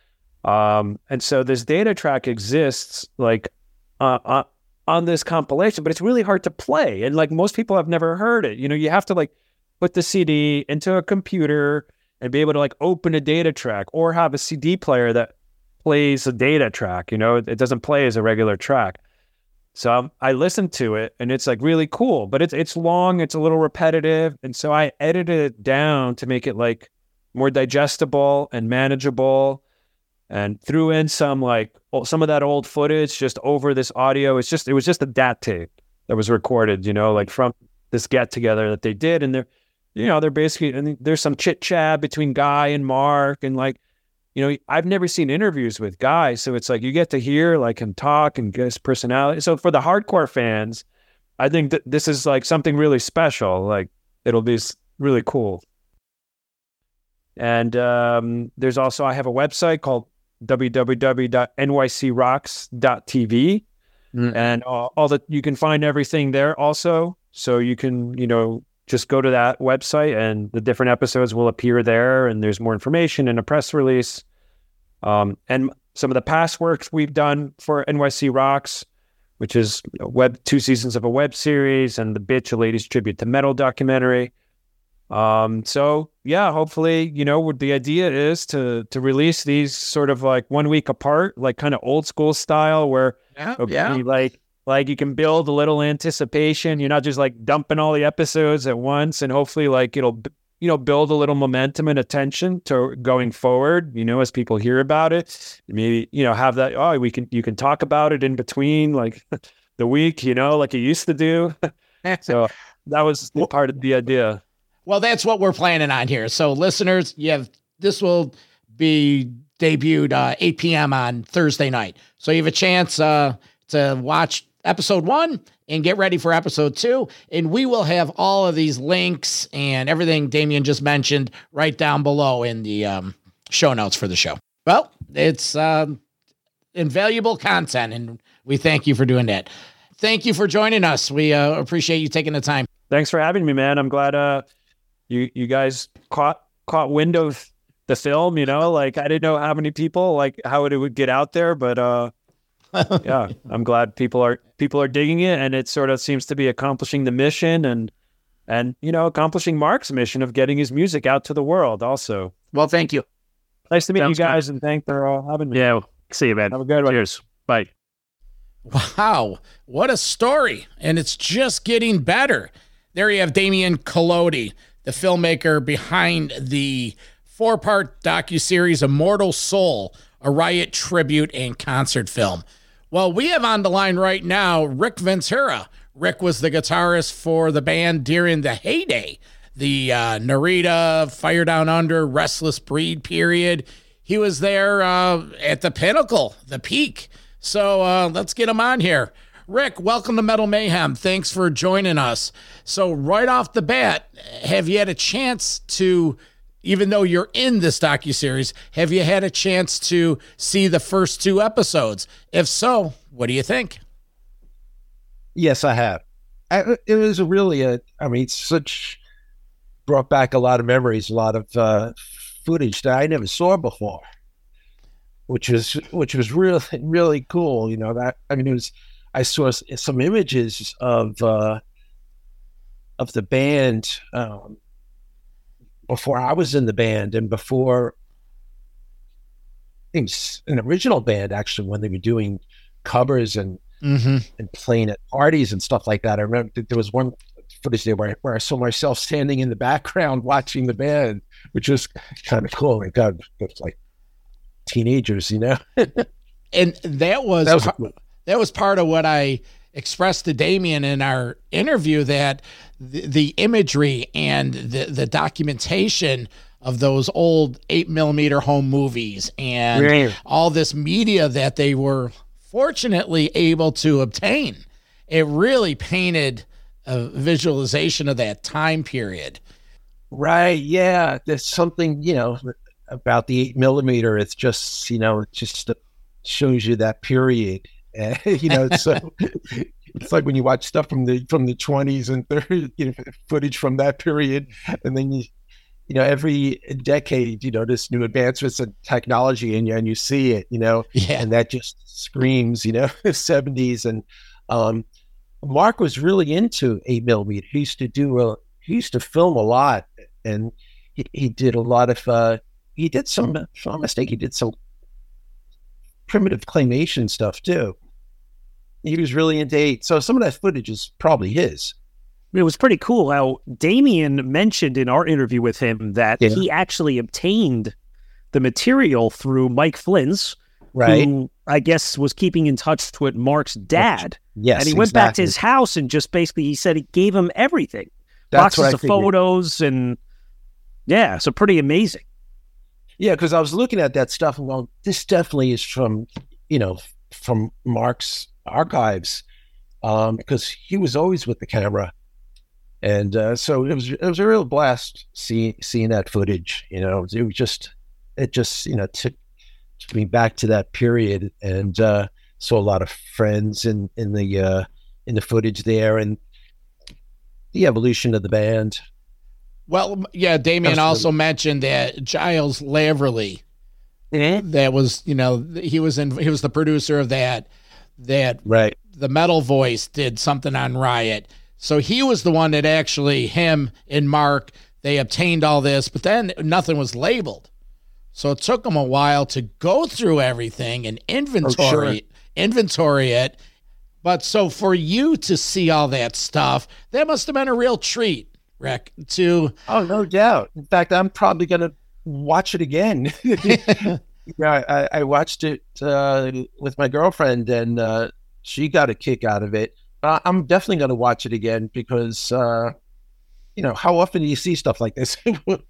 Um, and so this data track exists like uh, uh, on this compilation, but it's really hard to play. And like most people have never heard it. You know, you have to like put the C D into a computer and be able to like open a data track, or have a C D player that plays a data track. You know, it doesn't play as a regular track. So um, I listened to it, and it's like really cool, but it's it's long, it's a little repetitive, and so I edited it down to make it like more digestible and manageable, and threw in some like some of that old footage just over this audio. It's just it was just a D A T tape that was recorded, you know, like from this get together that they did, and they're, you know, they're basically, and there's some chit chat between Guy and Mark, and like, you know, I've never seen interviews with Guy, so it's like you get to hear like him talk and get his personality. So for the hardcore fans, I think that this is like something really special. Like it'll be really cool. And um, there's also, I have a website called w w w dot n y c rocks dot t v, mm. and uh, all that you can find everything there also. So you can, you know, just go to that website and the different episodes will appear there, and there's more information and a press release. Um, and some of the past works we've done for N Y C Rocks, which is a web two seasons of a web series, and the Bitch, a ladies tribute to metal documentary. Um, so yeah, hopefully, you know, what the idea is to to release these sort of like one week apart, like kind of old school style, where yeah, okay, yeah. like like you can build a little anticipation. You're not just like dumping all the episodes at once, and hopefully like it'll, you know, build a little momentum and attention to going forward, you know, as people hear about it. Maybe, you know, have that, oh, we can, you can talk about it in between like the week, you know, like you used to do. So that was part of the idea. Well, that's what we're planning on here. So listeners, you have, this will be debuted uh, eight p.m. on Thursday night. So you have a chance uh, to watch episode one and get ready for episode two. And we will have all of these links and everything Damian just mentioned right down below in the um, show notes for the show. Well, it's um, invaluable content, and we thank you for doing that. Thank you for joining us. We uh, appreciate you taking the time. Thanks for having me, man. I'm glad uh, you you guys caught caught wind of the film, you know, like I didn't know how many people, like how it would get out there, but uh, yeah, I'm glad people are people are digging it, and it sort of seems to be accomplishing the mission, and and you know, accomplishing Mark's mission of getting his music out to the world also. Well, thank you. Nice to meet Sounds you guys, good. and thanks for uh, having me. Yeah, see you, man. Have a good one. Cheers. Bye. Wow, what a story. And it's just getting better. There you have Damian Collodi, the filmmaker behind the four-part docuseries Immortal Soul, a Riot tribute and concert film. Well, we have on the line right now Rick Ventura. Rick was the guitarist for the band during the heyday, the uh, Narita, Fire Down Under, Restless Breed period. He was there uh, at the pinnacle, the peak. So uh, let's get him on here. Rick, welcome to Metal Mayhem. Thanks for joining us. So right off the bat, have you had a chance to, even though you're in this docuseries, have you had a chance to see the first two episodes? If so, what do you think? Yes, I have. I, it was a really a, I mean, such, brought back a lot of memories, a lot of uh, footage that I never saw before, which was, which was really, really cool. You know, that, I mean, it was, I saw some images of, uh, of the band um, before I was in the band, and before it was an original band, actually, when they were doing covers and mm-hmm. and playing at parties and stuff like that. I remember there was one footage there where, where I saw myself standing in the background watching the band, which was kind of cool. Like, God, it's like teenagers, you know? And that was, that was, par- that was part of what I expressed to Damian in our interview, that the, the imagery and the, the documentation of those old eight millimeter home movies and Right. all this media that they were fortunately able to obtain, it really painted a visualization of that time period. Right. Yeah. There's something, you know, about the eight millimeter. It's just, you know, it just shows you that period. Uh, you know, so it's like when you watch stuff from the from the twenties and thirties, you know, footage from that period, and then you, you know, every decade, you know, there's new advancements in technology, and you and you see it, you know, Yeah. and that just screams, you know, seventies. And um, Mark was really into eight millimeter. He used to do a, he used to film a lot, and he, he did a lot of, uh, he did some, if I'm not mistaken, he did some primitive claymation stuff too. He was really into eight. So some of that footage is probably his. It was pretty cool how Damian mentioned in our interview with him that Yeah. he actually obtained the material through Mike Flynn's, Right. who I guess was keeping in touch with Mark's dad. Yes, And he went back to exactly. his house and just basically, he said he gave him everything. That's what Boxes I of figured. photos and yeah, so pretty amazing. Yeah, because I was looking at that stuff and going, this definitely is from, you know, from Mark's archives, um, because he was always with the camera. And uh, so it was it was a real blast seeing seeing that footage. You know, it was just it just you know took, took me back to that period, and uh, saw a lot of friends in in the uh, in the footage there, and the evolution of the band. Well, yeah, Damien Absolutely. also mentioned that Giles Laverly, Mm-hmm. that was, you know, he was in, he was the producer of that, that Right. the Metal Voice did something on Riot. So he was the one that actually, him and Mark, they obtained all this, but then nothing was labeled. So it took them a while to go through everything and inventory, Oh, sure. inventory it. But so for you to see all that stuff, that must have been a real treat, Rick, to, Oh, no doubt. In fact, I'm probably going to watch it again. Yeah, I, I watched it uh, with my girlfriend, and uh, she got a kick out of it. Uh, I'm definitely going to watch it again because, uh, you know, how often do you see stuff like this?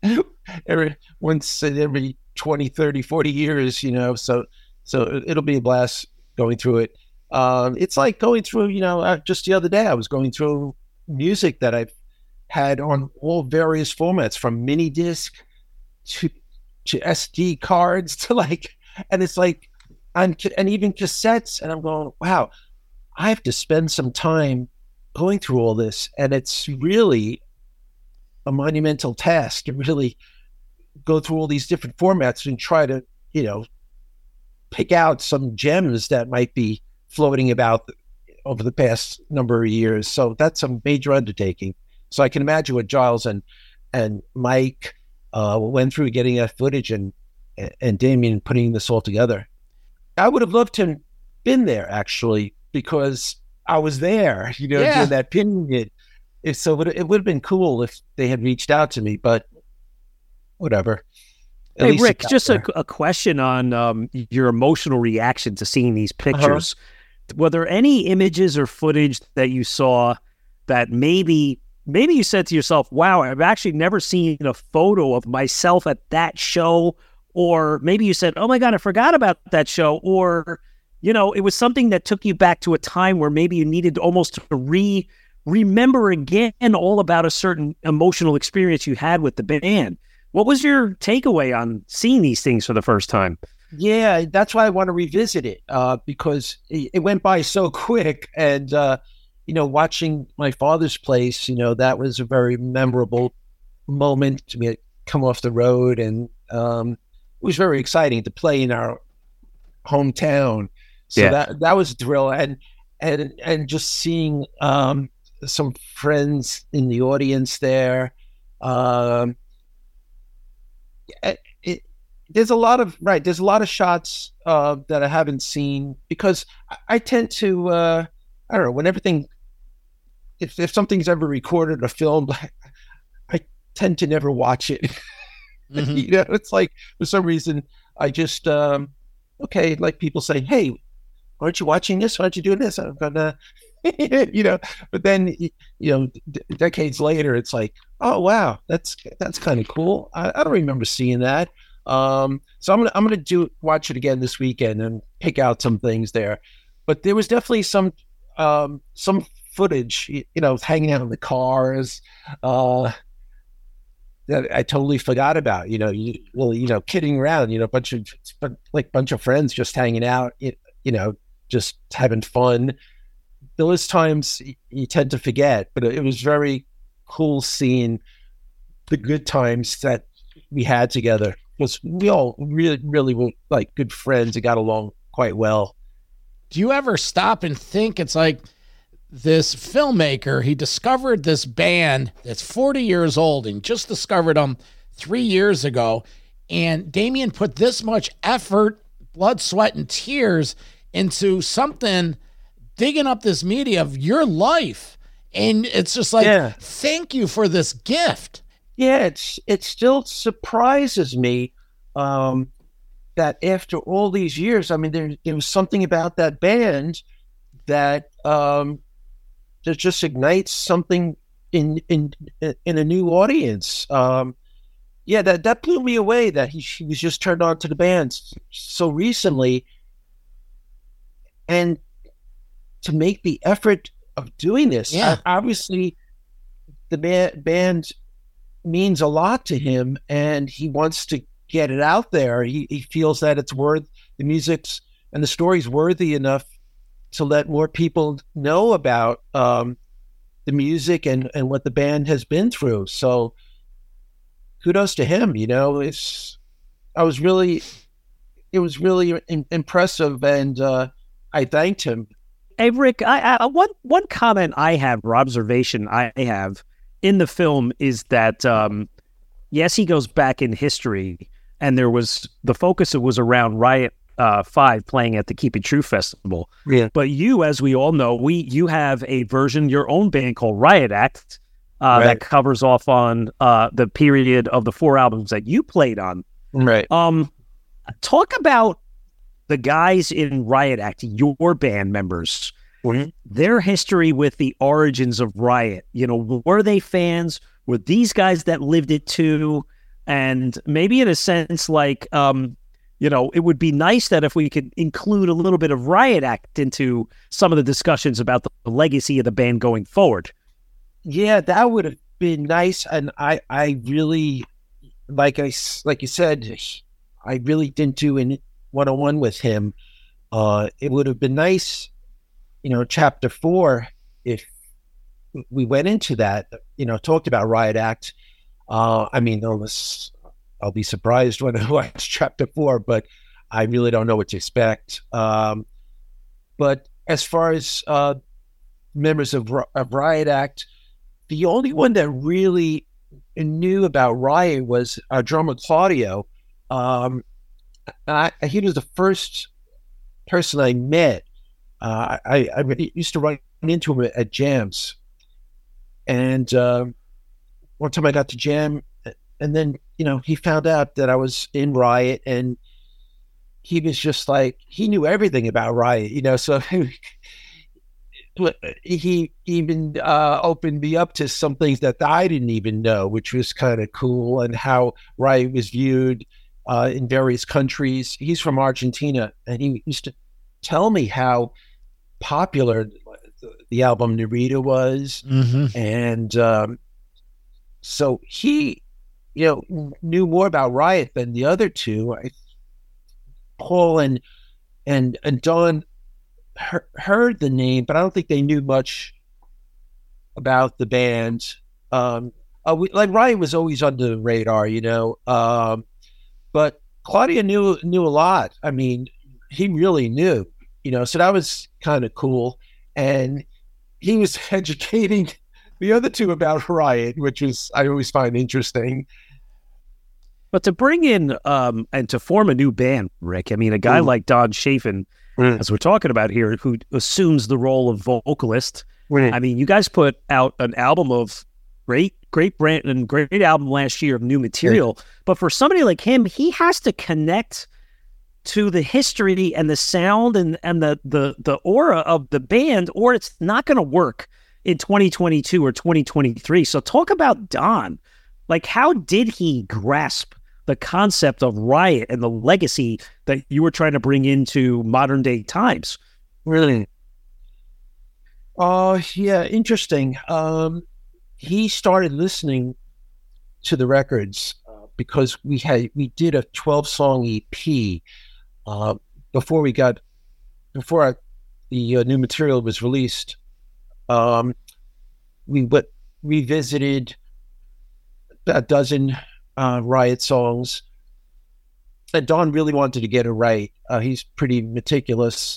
every once in every twenty, thirty, forty years, you know, so so it'll be a blast going through it. Um, it's like going through, you know, uh, just the other day, I was going through music that I've had on all various formats, from mini disc to to S D cards to like, and it's like, and, and even cassettes. And I'm going, wow, I have to spend some time going through all this. And it's really a monumental task to really go through all these different formats and try to, you know, pick out some gems that might be floating about over the past number of years. So that's a major undertaking. So I can imagine what Giles and, and Mike uh, went through getting that footage, and, and Damien putting this all together. I would have loved to have been there, actually, because I was there, you know, Yeah. during that period. If so, it, it would have been cool if they had reached out to me, but whatever. At Hey, least it Rick, got just a, there. a question on um, your emotional reaction to seeing these Uh-huh. pictures. Were there any images or footage that you saw that maybe maybe you said to yourself, wow, I've actually never seen a photo of myself at that show? Or maybe you said, oh my God, I forgot about that show. Or, you know, it was something that took you back to a time where maybe you needed almost to re remember again all about a certain emotional experience you had with the band. What was your takeaway on seeing these things for the first time? Yeah, that's why I want to revisit it, uh, because it, it went by so quick. And, uh, you know, watching my father's place, you know, that was a very memorable moment to me, come off the road. And um, it was very exciting to play in our hometown. So Yeah. that that was a thrill. And, and, and just seeing um, some friends in the audience there. Um, it, it, there's a lot of, right, there's a lot of shots uh, that I haven't seen, because I, I tend to, uh, I don't know, when everything, if, if something's ever recorded or filmed, I tend to never watch it. Mhm. You know, it's like, for some reason, I just, um, okay, like people say, hey, aren't you watching this? Aren't you doing this? I'm gonna, you know, but then, you know, d- decades later, it's like, oh, wow, that's, that's kind of cool. I, I don't remember seeing that. Um, so I'm gonna, I'm gonna do, watch it again this weekend and pick out some things there. But there was definitely some, um, some footage, you you know, hanging out in the cars, uh, that I totally forgot about. You know, you, well, you know, kidding around, you know, bunch of, but like bunch of friends just hanging out, you, you know, just having fun. Those times y- you tend to forget, but it was very cool seeing the good times that we had together. Because we all really, really were like good friends and got along quite well. Do you ever stop and think, it's like this filmmaker, he discovered this band that's forty years old and just discovered them three years ago. And Damien put this much effort, blood, sweat, and tears into something, digging up this media of your life. And it's just like, Yeah. thank you for this gift. Yeah, it's it still surprises me um, that after all these years, I mean, there, there was something about that band that um, that just ignites something in in in a new audience. Um, yeah, that that blew me away. That he, he was just turned on to the band so recently, and to make the effort of doing this. Yeah. Uh, obviously, the ba- band means a lot to him, and he wants to get it out there. He, he feels that it's worth, the music's and the story's worthy enough to let more people know about um, the music and, and what the band has been through. So kudos to him. You know, it's, I was really, it was really in, impressive. And uh, I thanked him. Hey, Rick, I, I, one, one comment I have, or observation I have in the film is that, um, yes, he goes back in history, and there was, the focus was around Riot uh, five playing at the Keep It True Festival. Yeah. But you, as we all know, we you have a version, your own band called Riot Act, uh, Right. that covers off on uh, the period of the four albums that you played on. Right. Um, talk about the guys in Riot Act, your band members, mm-hmm. their history with the origins of Riot. You know, were they fans? Were these guys that lived it too? And maybe in a sense, like, um, you know, it would be nice that if we could include a little bit of Riot Act into some of the discussions about the legacy of the band going forward. Yeah, that would have been nice. And I, I really, like I, s- like you said, I really didn't do an one-on-one with him. Uh, it would have been nice, you know, chapter four, if we went into that, you know, talked about Riot Act. Uh, I mean, almost, I'll be surprised when I watch chapter four, but I really don't know what to expect. Um, but as far as uh, members of, of Riot Act, the only one that really knew about Riot was our drummer, Claudio. Um, I, he was the first person I met. Uh, I, I used to run into him at jams. And uh, one time I got to jam, and then, you know, he found out that I was in Riot, and he was just like, he knew everything about Riot, you know, so he even uh, opened me up to some things that I didn't even know, which was kind of cool, and how Riot was viewed uh, in various countries. He's from Argentina, and he used to tell me how popular the album Narita was. Mm-hmm. And um, so he, you know, knew more about Riot than the other two. I, Paul and and and Don he- heard the name, but I don't think they knew much about the band. Um, uh, we, like Riot was always under the radar, you know. Um, but Claudia knew knew a lot. I mean, he really knew, you know. So that was kind of cool. And he was educating the other two about Riot, which is, I always find interesting. But to bring in um, and to form a new band, Rick, I mean, a guy Mm. like Don Chafin, Mm. as we're talking about here, who assumes the role of vocalist. Mm. I mean, you guys put out an album of great, great brand and great album last year of new material. Mm. But for somebody like him, he has to connect to the history and the sound and, and the, the, the aura of the band, or it's not going to work in twenty twenty-two or twenty twenty-three. So talk about Don. Like, how did he grasp the concept of Riot and the legacy that you were trying to bring into modern day times? Really? Oh, uh, yeah, interesting. Um, he started listening to the records uh, because we had we did a twelve song E P uh, before we got before I, the uh, new material was released. Um, we went, revisited a dozen uh, Riot songs, and Don really wanted to get it right. Uh, he's pretty meticulous,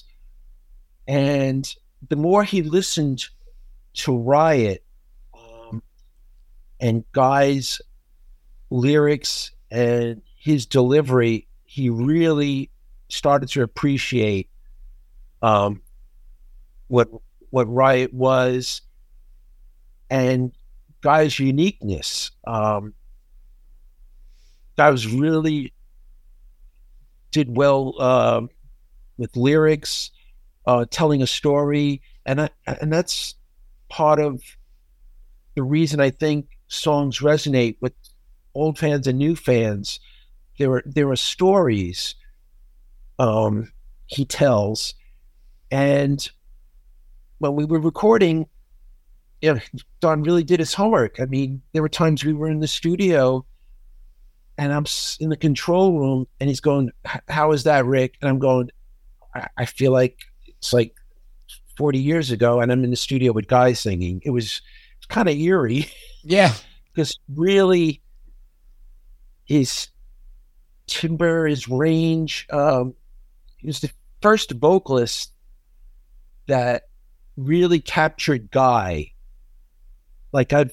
and the more he listened to Riot um, and Guy's lyrics and his delivery, he really started to appreciate um, what what Riot was and Guy's uniqueness. Um, Guy was really did well uh, with lyrics, uh, telling a story, and I, and that's part of the reason I think songs resonate with old fans and new fans. There are there are stories um, he tells, and when we were recording, you know, Don really did his homework. I mean, there were times we were in the studio, and I'm in the control room, and he's going, "How is that, Rick?" And I'm going, I, I feel like it's like forty years ago, and I'm in the studio with guys singing. It was kind of eerie. Yeah. Because really, his timbre, his range, um, he was the first vocalist that really captured Guy. Like, I've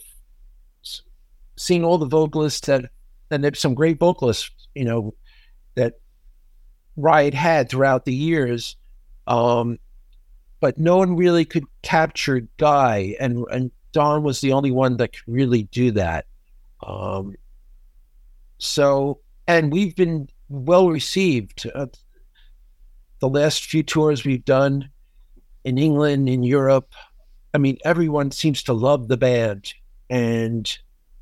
seen all the vocalists that, and there's some great vocalists, you know, that Riot had throughout the years, um, but no one really could capture Guy, and and Don was the only one that could really do that. Um, so, and we've been well received. Uh, the last few tours we've done in England, in Europe, I mean, everyone seems to love the band, and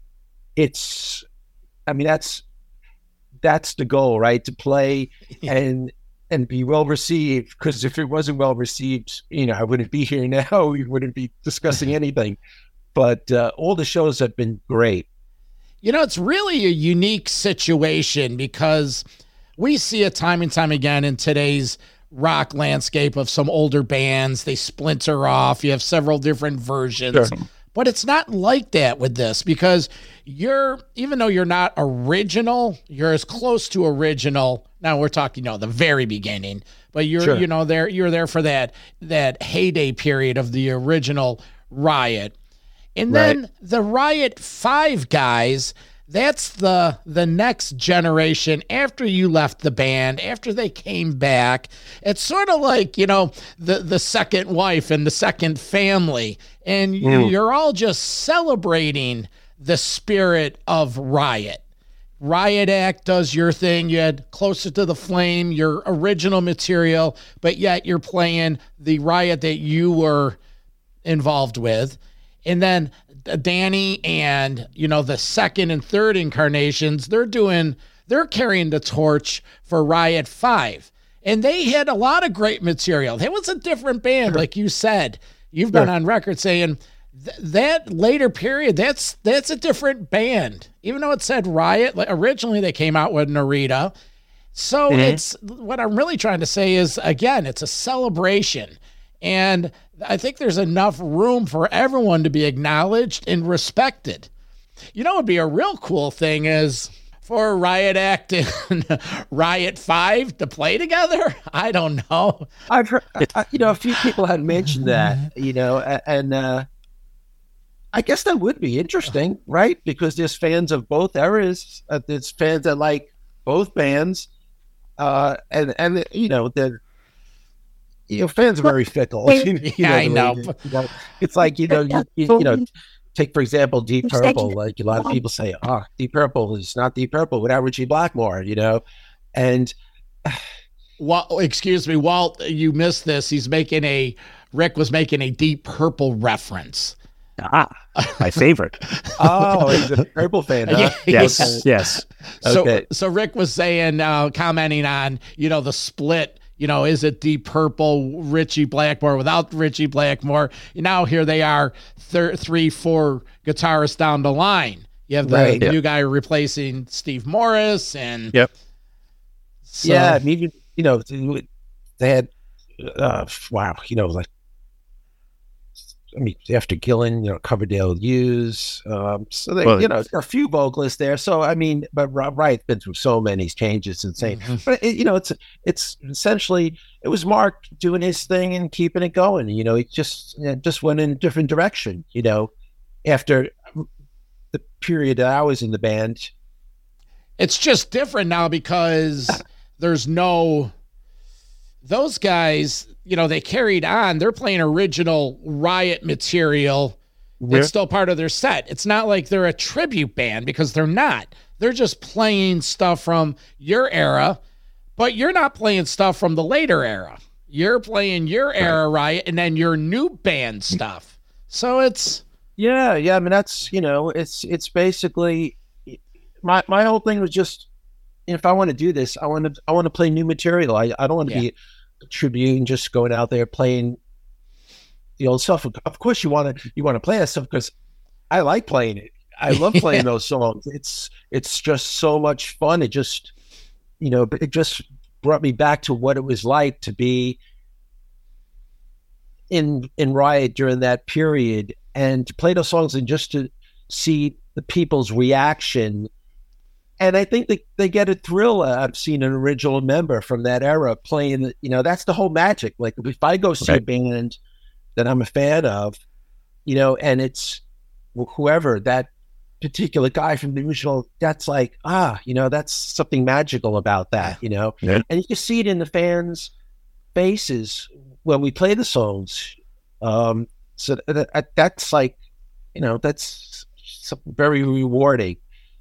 it's, I mean, that's that's the goal, right? To play and and be well received. Because if it wasn't well received, you know, I wouldn't be here now. We wouldn't be discussing anything. But uh, all the shows have been great. You know, it's really a unique situation because we see it time and time again in today's rock landscape of some older bands. They splinter off. You have several different versions. Sure. But it's not like that with this, because you're, even though you're not original, you're as close to original. Now we're talking, you know, the very beginning, but you're, sure. you know, there, you're there for that, that heyday period of the original Riot. And then right. the Riot Five guys, that's the the next generation after you left the band, after they came back. It's sort of like, you know, the, the second wife and the second family. And mm. you're all just celebrating the spirit of Riot. Riot Act does your thing. You had Closer to the Flame, your original material, but yet you're playing the Riot that you were involved with. And then Danny and, you know, the second and third incarnations, they're doing, they're carrying the torch for Riot Five. And they had a lot of great material. It was a different band, sure. like you said. You've sure. been on record saying th- that later period, that's that's a different band. Even though it said Riot, like originally they came out with Narita. So mm-hmm. it's, what I'm really trying to say is, again, it's a celebration. And I think there's enough room for everyone to be acknowledged and respected. You know what would be a real cool thing is for Riot Act and Riot Five to play together. I don't know. I've heard, I, you know, a few people had mentioned that, you know, and uh, I guess that would be interesting, right? Because there's fans of both eras. Uh, there's fans that like both bands, uh, and and you know they're. You know, fans are very fickle. You know, yeah, I know. You know. It's like, you know, you, you, you know, take, for example, Deep Purple. Like a lot of people say, oh, Deep Purple is not Deep Purple without Richie Blackmore, you know? And... Well, excuse me, Walt, you missed this. He's making a... Rick was making a Deep Purple reference. Ah, my favorite. Oh, he's a Purple fan, huh? Yes, yes. So, okay. so Rick was saying, uh, commenting on, you know, the split. You know, is it Deep Purple, Richie Blackmore without Richie Blackmore? Now here they are, thir- three, four guitarists down the line. You have the right, new yep. guy replacing Steve Morris, and yep, so, yeah. I mean, you know, they had uh, wow, you know, like I mean, after Gillan, you know, Coverdale Hughes, um, so they, well, you know, a few vocalists there. So I mean, but Riot's been through so many changes, insane. Mm-hmm. But it, you know, it's it's essentially it was Mark doing his thing and keeping it going. You know, he just you know, just went in a different direction. You know, after the period that I was in the band, it's just different now because there's no those guys. You know, they carried on. They're playing original Riot material. Yeah. It's still part of their set. It's not like they're a tribute band, because they're not. They're just playing stuff from your era, but you're not playing stuff from the later era. You're playing your era Riot and then your new band stuff. So it's... Yeah, yeah. I mean, that's, you know, it's it's basically... My my whole thing was just, if I want to do this, I want to I want to play new material. I, I don't want to yeah. be... tribute and just going out there playing the old stuff. Of course you want to you want to play that stuff because I like playing it. I love playing those songs. It's it's just so much fun. It just, you know, it just brought me back to what it was like to be in in Riot during that period, and to play those songs and just to see the people's reaction. And I think they, they get a thrill. I've seen an original member from that era playing, you know, that's the whole magic. Like if I go see Right. a band that I'm a fan of, you know, and it's whoever, that particular guy from the original, that's like, ah, you know, that's something magical about that, you know. Yeah. And you can see it in the fans' faces when we play the songs. Um, so that, that's like, you know, that's something very rewarding.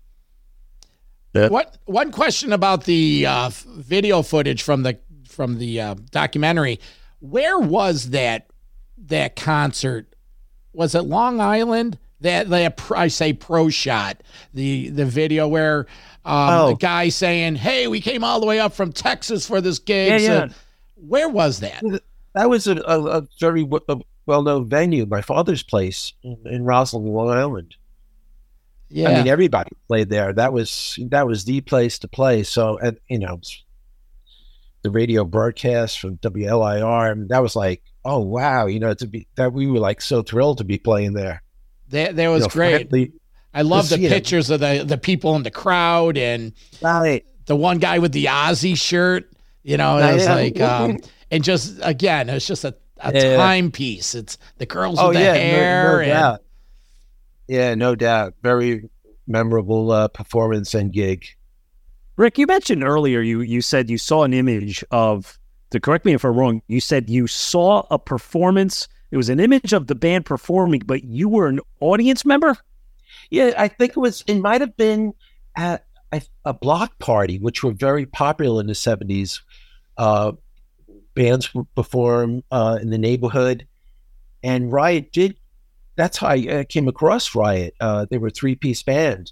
What one question about the uh, video footage from the from the uh, documentary? Where was that that concert? Was it Long Island? That that I say pro shot the the video where um, Oh. the guy saying, "Hey, we came all the way up from Texas for this gig." Yeah, So yeah. where was that? That was a, a, a very w- a well-known venue, my father's place in, in Roslyn, Long Island. Yeah, I mean, everybody played there. That was that was the place to play. So, and you know, the radio broadcast from W L I R, and that was like, oh wow, you know, to be that we were like so thrilled to be playing there. that that was You know, great. friendly- I love the Just, you know, pictures of the the people in the crowd and Right. the one guy with the Ozzy shirt. You know, it Oh, was yeah. like, um, and just again, it's just a, a Yeah. timepiece. It's the girls Oh with the yeah, hair. no, no and, doubt. Yeah, no doubt. Very memorable uh, performance and gig. Rick, you mentioned earlier you you said you saw an image of, to correct me if I'm wrong, you said you saw a performance. It was an image of the band performing, but you were an audience member? Yeah, I think it was. It might have been at a, a block party, which were very popular in the seventies. Uh, bands would perform uh, in the neighborhood, and Riot did. That's how I uh, came across Riot. Uh, they were a three-piece band,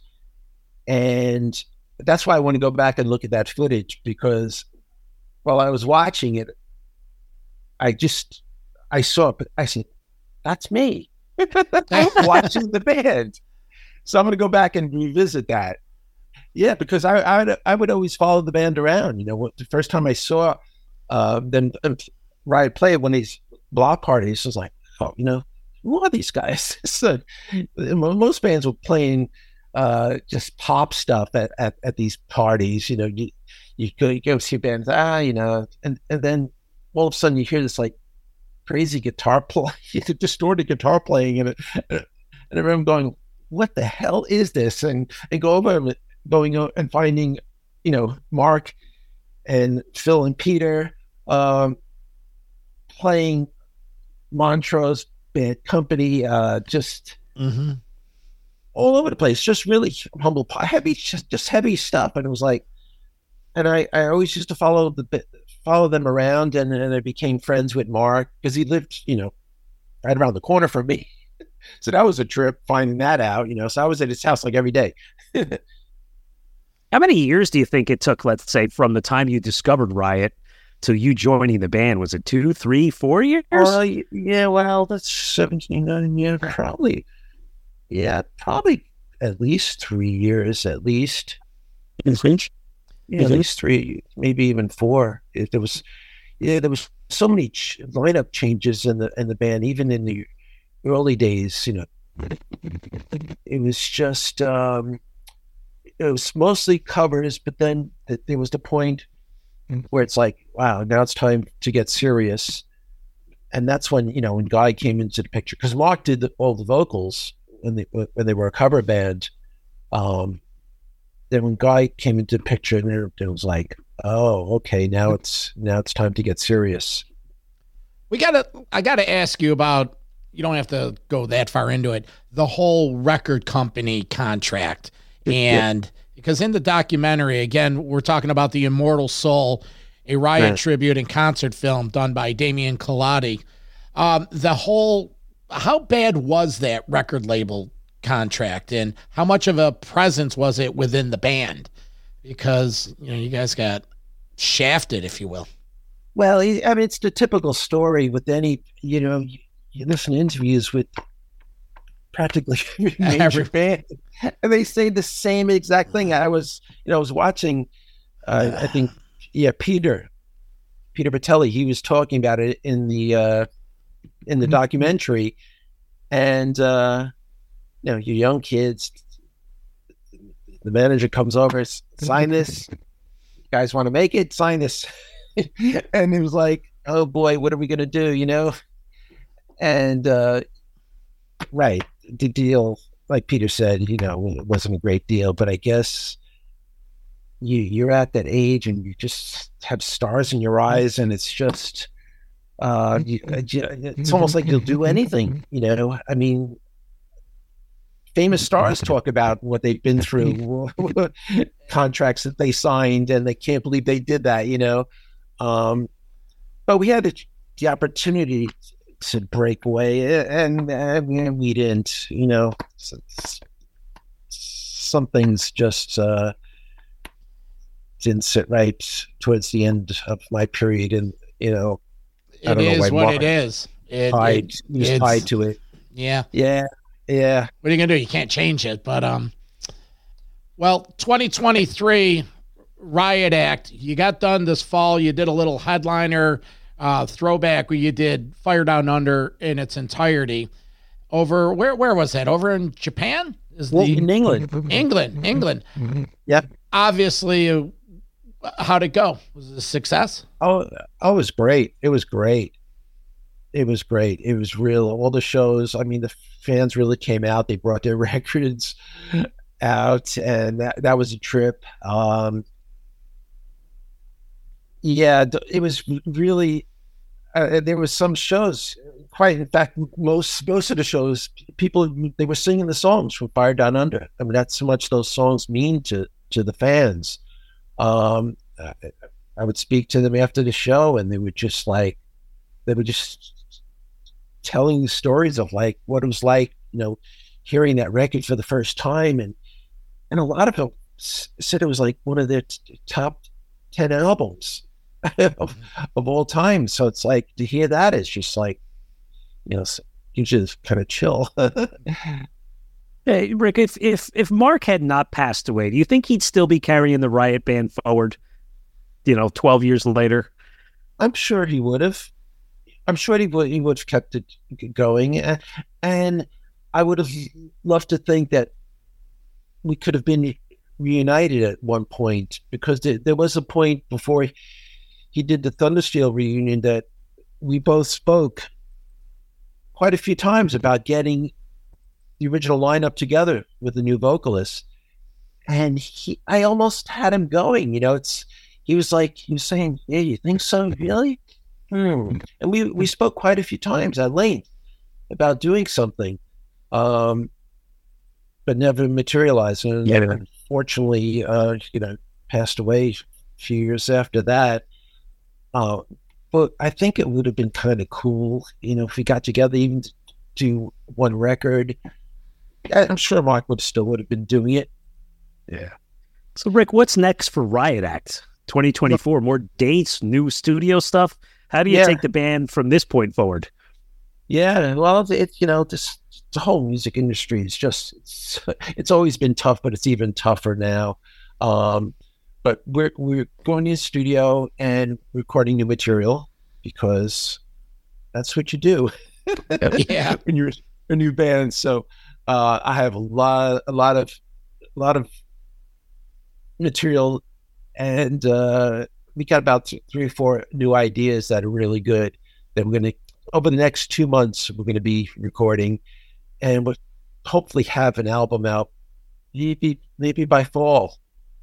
and that's why I want to go back and look at that footage, because while I was watching it, I just I saw it. I said, "That's me." I'm watching the band. So I'm going to go back and revisit that. Yeah, because I I would, I would always follow the band around. You know, what- the first time I saw uh, them uh, Riot play at one of these block parties, I was like, oh, you know, who are these guys? So, most bands were playing uh, just pop stuff at, at, at these parties. You know, you you go, you go see bands, ah, you know, and, and then all of a sudden you hear this like crazy guitar play, distorted guitar playing, and it, and I remember going, what the hell is this? And and go over and going out and finding, you know, Mark and Phil and Peter um, playing Montrose Bad Company, uh, just Mm-hmm. all over the place, just really humble, pie- heavy, just just heavy stuff. And it was like, and I, I always used to follow the bit- follow them around, and and I became friends with Mark because he lived, you know, right around the corner from me. So that was a trip finding that out, you know. So I was at his house like every day. How many years do you think it took, let's say, from the time you discovered Riot to you joining the band? Was it two, three, four years? Uh, yeah, well, that's seventeen, nine, yeah, probably. Yeah, probably at least three years, at least. Yeah, at least three, maybe even four. If there was, yeah, there was so many ch- lineup changes in the in the band, even in the early days. You know, it was just um, it was mostly covers, but then th- there was the point where it's like, wow, now it's time to get serious, and that's when, you know, when Guy came into the picture, because Mark did the, all the vocals when they when they were a cover band. Um, then when Guy came into the picture, and it, it was like, oh, okay, now it's now it's time to get serious. We gotta. I gotta ask you about. You don't have to go that far into it. The whole record company contract, and because in the documentary, again, we're talking about the Immortal Soul, a Riot Right. tribute and concert film done by Damian Colautti. Um, the whole. How bad was that record label contract, and how much of a presence was it within the band? Because, you know, you guys got shafted, if you will. Well, I mean, it's the typical story with any, you know, you, you listen to interviews with practically every major Every- band, and they say the same exact thing. I was, you know, I was watching, uh, I think, yeah, Peter, Peter Patelli, he was talking about it in the, uh, in the documentary. And, uh, you know, you young kids, the manager comes over, sign this. You guys want to make it? Sign this. And it was like, oh boy, what are we going to do? You know? And, uh, right. The deal, like Peter said, you know, it wasn't a great deal, but I guess you, you're at that age and you just have stars in your eyes, and it's just, uh, you, it's almost like you'll do anything, you know? I mean, famous stars talk about what they've been through, contracts that they signed, and they can't believe they did that, you know? Um, but we had the, the opportunity to break away, and, and we didn't, you know? Some things just uh, didn't sit right towards the end of my period, and, you know, I don't it know is why what Mark it is. It, tied, it, he was it's- tied to it. Yeah. Yeah. Yeah. What are you gonna do? You can't change it. But um, well, twenty twenty-three Riot Act. You got done this fall. You did a little headliner uh, throwback where you did Fire Down Under in its entirety. Over where? Where was that? Over in Japan? Is Well, the in England. England, England. Yep. Obviously, uh, how'd it go? Was it a success? Oh, oh, it was great. It was great. It was great. It was real. All the shows, I mean, the fans really came out. They brought their records out, and that, that was a trip. Um, yeah, th- it was really, uh, there was some shows, quite, in fact, most most of the shows, people, they were singing the songs from Fire Down Under. I mean, that's how much those songs mean to, to the fans. Um, I, I would speak to them after the show, and they were just like, they were just telling stories of like what it was like, you know, hearing that record for the first time, and and a lot of them s- said it was like one of their t- top ten albums of, of all time. So it's like to hear that is just like, you know, you just kind of chill. Hey, Rick, if if if Mark had not passed away, do you think he'd still be carrying the Riot Band forward? You know, twelve years later. I'm sure he would have. I'm sure he would. He would have kept it going, and, and I would have loved to think that we could have been reunited at one point, because there, there was a point before he, he did the Thundersteel reunion that we both spoke quite a few times about getting the original lineup together with the new vocalist, and he, I almost had him going. You know, it's he was like he was saying, "Yeah, you think so? Really?" Hmm. And we, we spoke quite a few times at length about doing something, um, but never materialized. And Yeah. unfortunately, uh, you know, passed away a few years after that. Uh, but I think it would have been kind of cool, you know, if we got together, even to do one record. I- I'm sure Mark would still would have been doing it. Yeah. So, Rick, what's next for Riot Act twenty twenty-four? More dates, new studio stuff? How do you Yeah. take the band from this point forward? Yeah, well, it's, it's you know, this the whole music industry is just it's, it's always been tough, but it's even tougher now. Um, but we're we're going to the studio and recording new material, because that's what you do. Yeah. when you're a new band. So uh, I have a lot, a lot of, a lot of material, and uh, we got about th- three or four new ideas that are really good that we're going to, over the next two months, we're going to be recording, and we'll hopefully have an album out maybe, maybe by fall,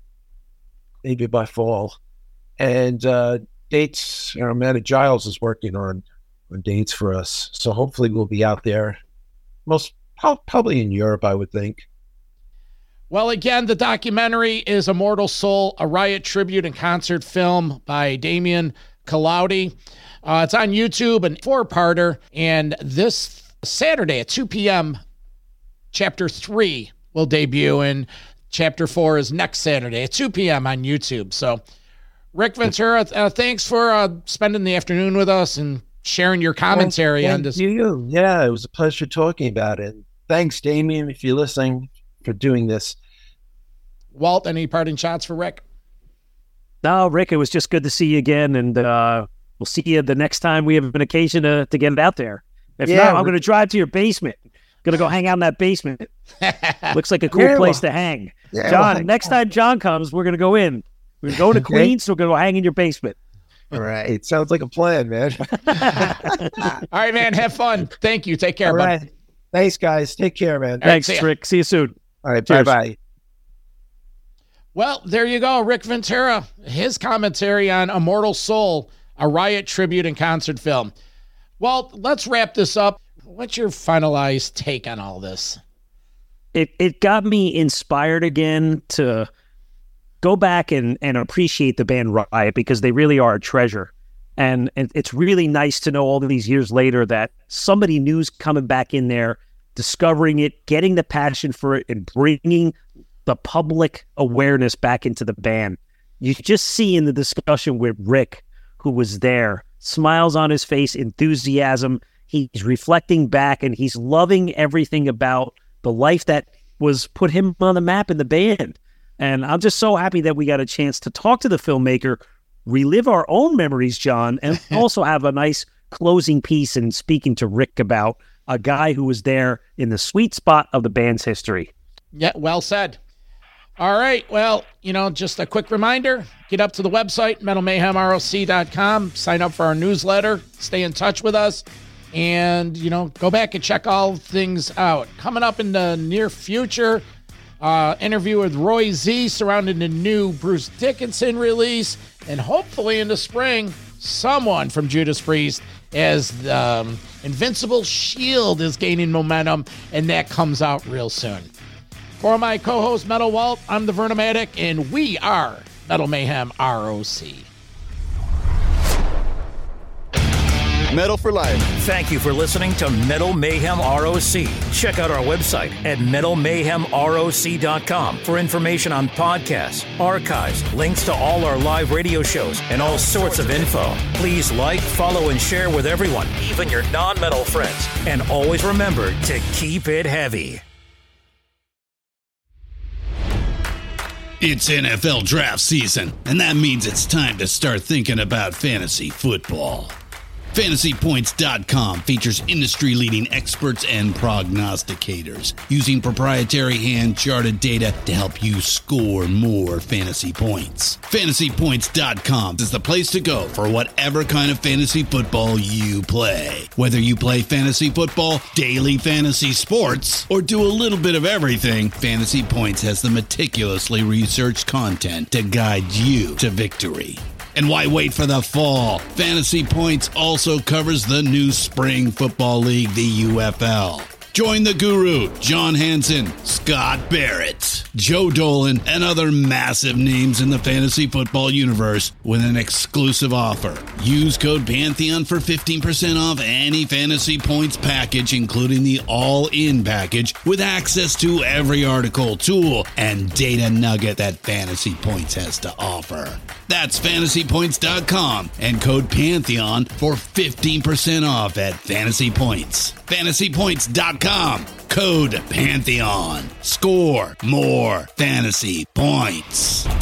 maybe by fall. And uh, dates, you know, Amanda Giles is working on, on dates for us. So hopefully we'll be out there, most prob- probably in Europe, I would think. Well, again, the documentary is Immortal Soul, a Riot tribute and concert film by Damian Caloudi. Uh, it's on YouTube, and four-parter. And this Saturday at two p.m., Chapter three will debut, and Chapter four is next Saturday at two p.m. on YouTube. So, Rick Ventura, uh, thanks for uh, spending the afternoon with us and sharing your commentary Thank on this. You. Yeah, it was a pleasure talking about it. Thanks, Damien, if you're listening, for doing this. Walt, any parting shots for Rick? No, Rick, it was just good to see you again, and uh, we'll see you the next time we have an occasion to, to get it out there. If Yeah, not, I'm we're- going to drive to your basement. Going to go hang out in that basement. Looks like a cool Yeah, place well- to hang. Yeah, John, well- next time John comes, we're going to go in. We're going to go to Okay. Queens, so we're going to go hang in your basement. All right. Sounds like a plan, man. All right, man. Have fun. Thank you. Take care, All bud. right. Thanks, guys. Take care, man. All right, Thanks, see ya. Rick. See you soon. All right. Cheers. Bye-bye. Well, there you go. Rick Ventura, his commentary on Immortal Soul, a Riot tribute and concert film. Well, let's wrap this up. What's your finalized take on all this? It it got me inspired again to go back and, and appreciate the band Riot, because they really are a treasure. And, and it's really nice to know all of these years later that somebody new's coming back in there, discovering it, getting the passion for it, and bringing the public awareness back into the band. You just see in the discussion with Rick, who was there, smiles on his face, enthusiasm. He's reflecting back, and he's loving everything about the life that was put him on the map in the band. And I'm just so happy that we got a chance to talk to the filmmaker, relive our own memories, John, and also have a nice closing piece and speaking to Rick about a guy who was there in the sweet spot of the band's history. Yeah, well said. All right. Well, you know, just a quick reminder, get up to the website, metal mayhem R O C dot com, sign up for our newsletter, stay in touch with us, and, you know, go back and check all things out. Coming up in the near future, uh, interview with Roy Z surrounding the new Bruce Dickinson release, and hopefully in the spring, someone from Judas Priest, as the um, Invincible Shield is gaining momentum, and that comes out real soon. For my co-host, Metal Walt, I'm the Vernomatic, and we are Metal Mayhem R O C. Metal for life. Thank you for listening to Metal Mayhem R O C. Check out our website at metal mayhem R O C dot com for information on podcasts, archives, links to all our live radio shows, and all sorts of info. Please like, follow, and share with everyone, even your non-metal friends. And always remember to keep it heavy. It's N F L draft season, and that means it's time to start thinking about fantasy football. Fantasy Points dot com features industry-leading experts and prognosticators using proprietary hand-charted data to help you score more fantasy points. Fantasy Points dot com is the place to go for whatever kind of fantasy football you play. Whether you play fantasy football, daily fantasy sports, or do a little bit of everything, Fantasy Points has the meticulously researched content to guide you to victory. And why wait for the fall? Fantasy Points also covers the new spring football league, the U F L. Join the guru, John Hansen, Scott Barrett, Joe Dolan, and other massive names in the fantasy football universe with an exclusive offer. Use code Pantheon for fifteen percent off any Fantasy Points package, including the all-in package, with access to every article, tool, and data nugget that Fantasy Points has to offer. That's Fantasy Points dot com and code Pantheon for fifteen percent off at Fantasy Points. Fantasy Points dot com, code Pantheon. Score more fantasy points.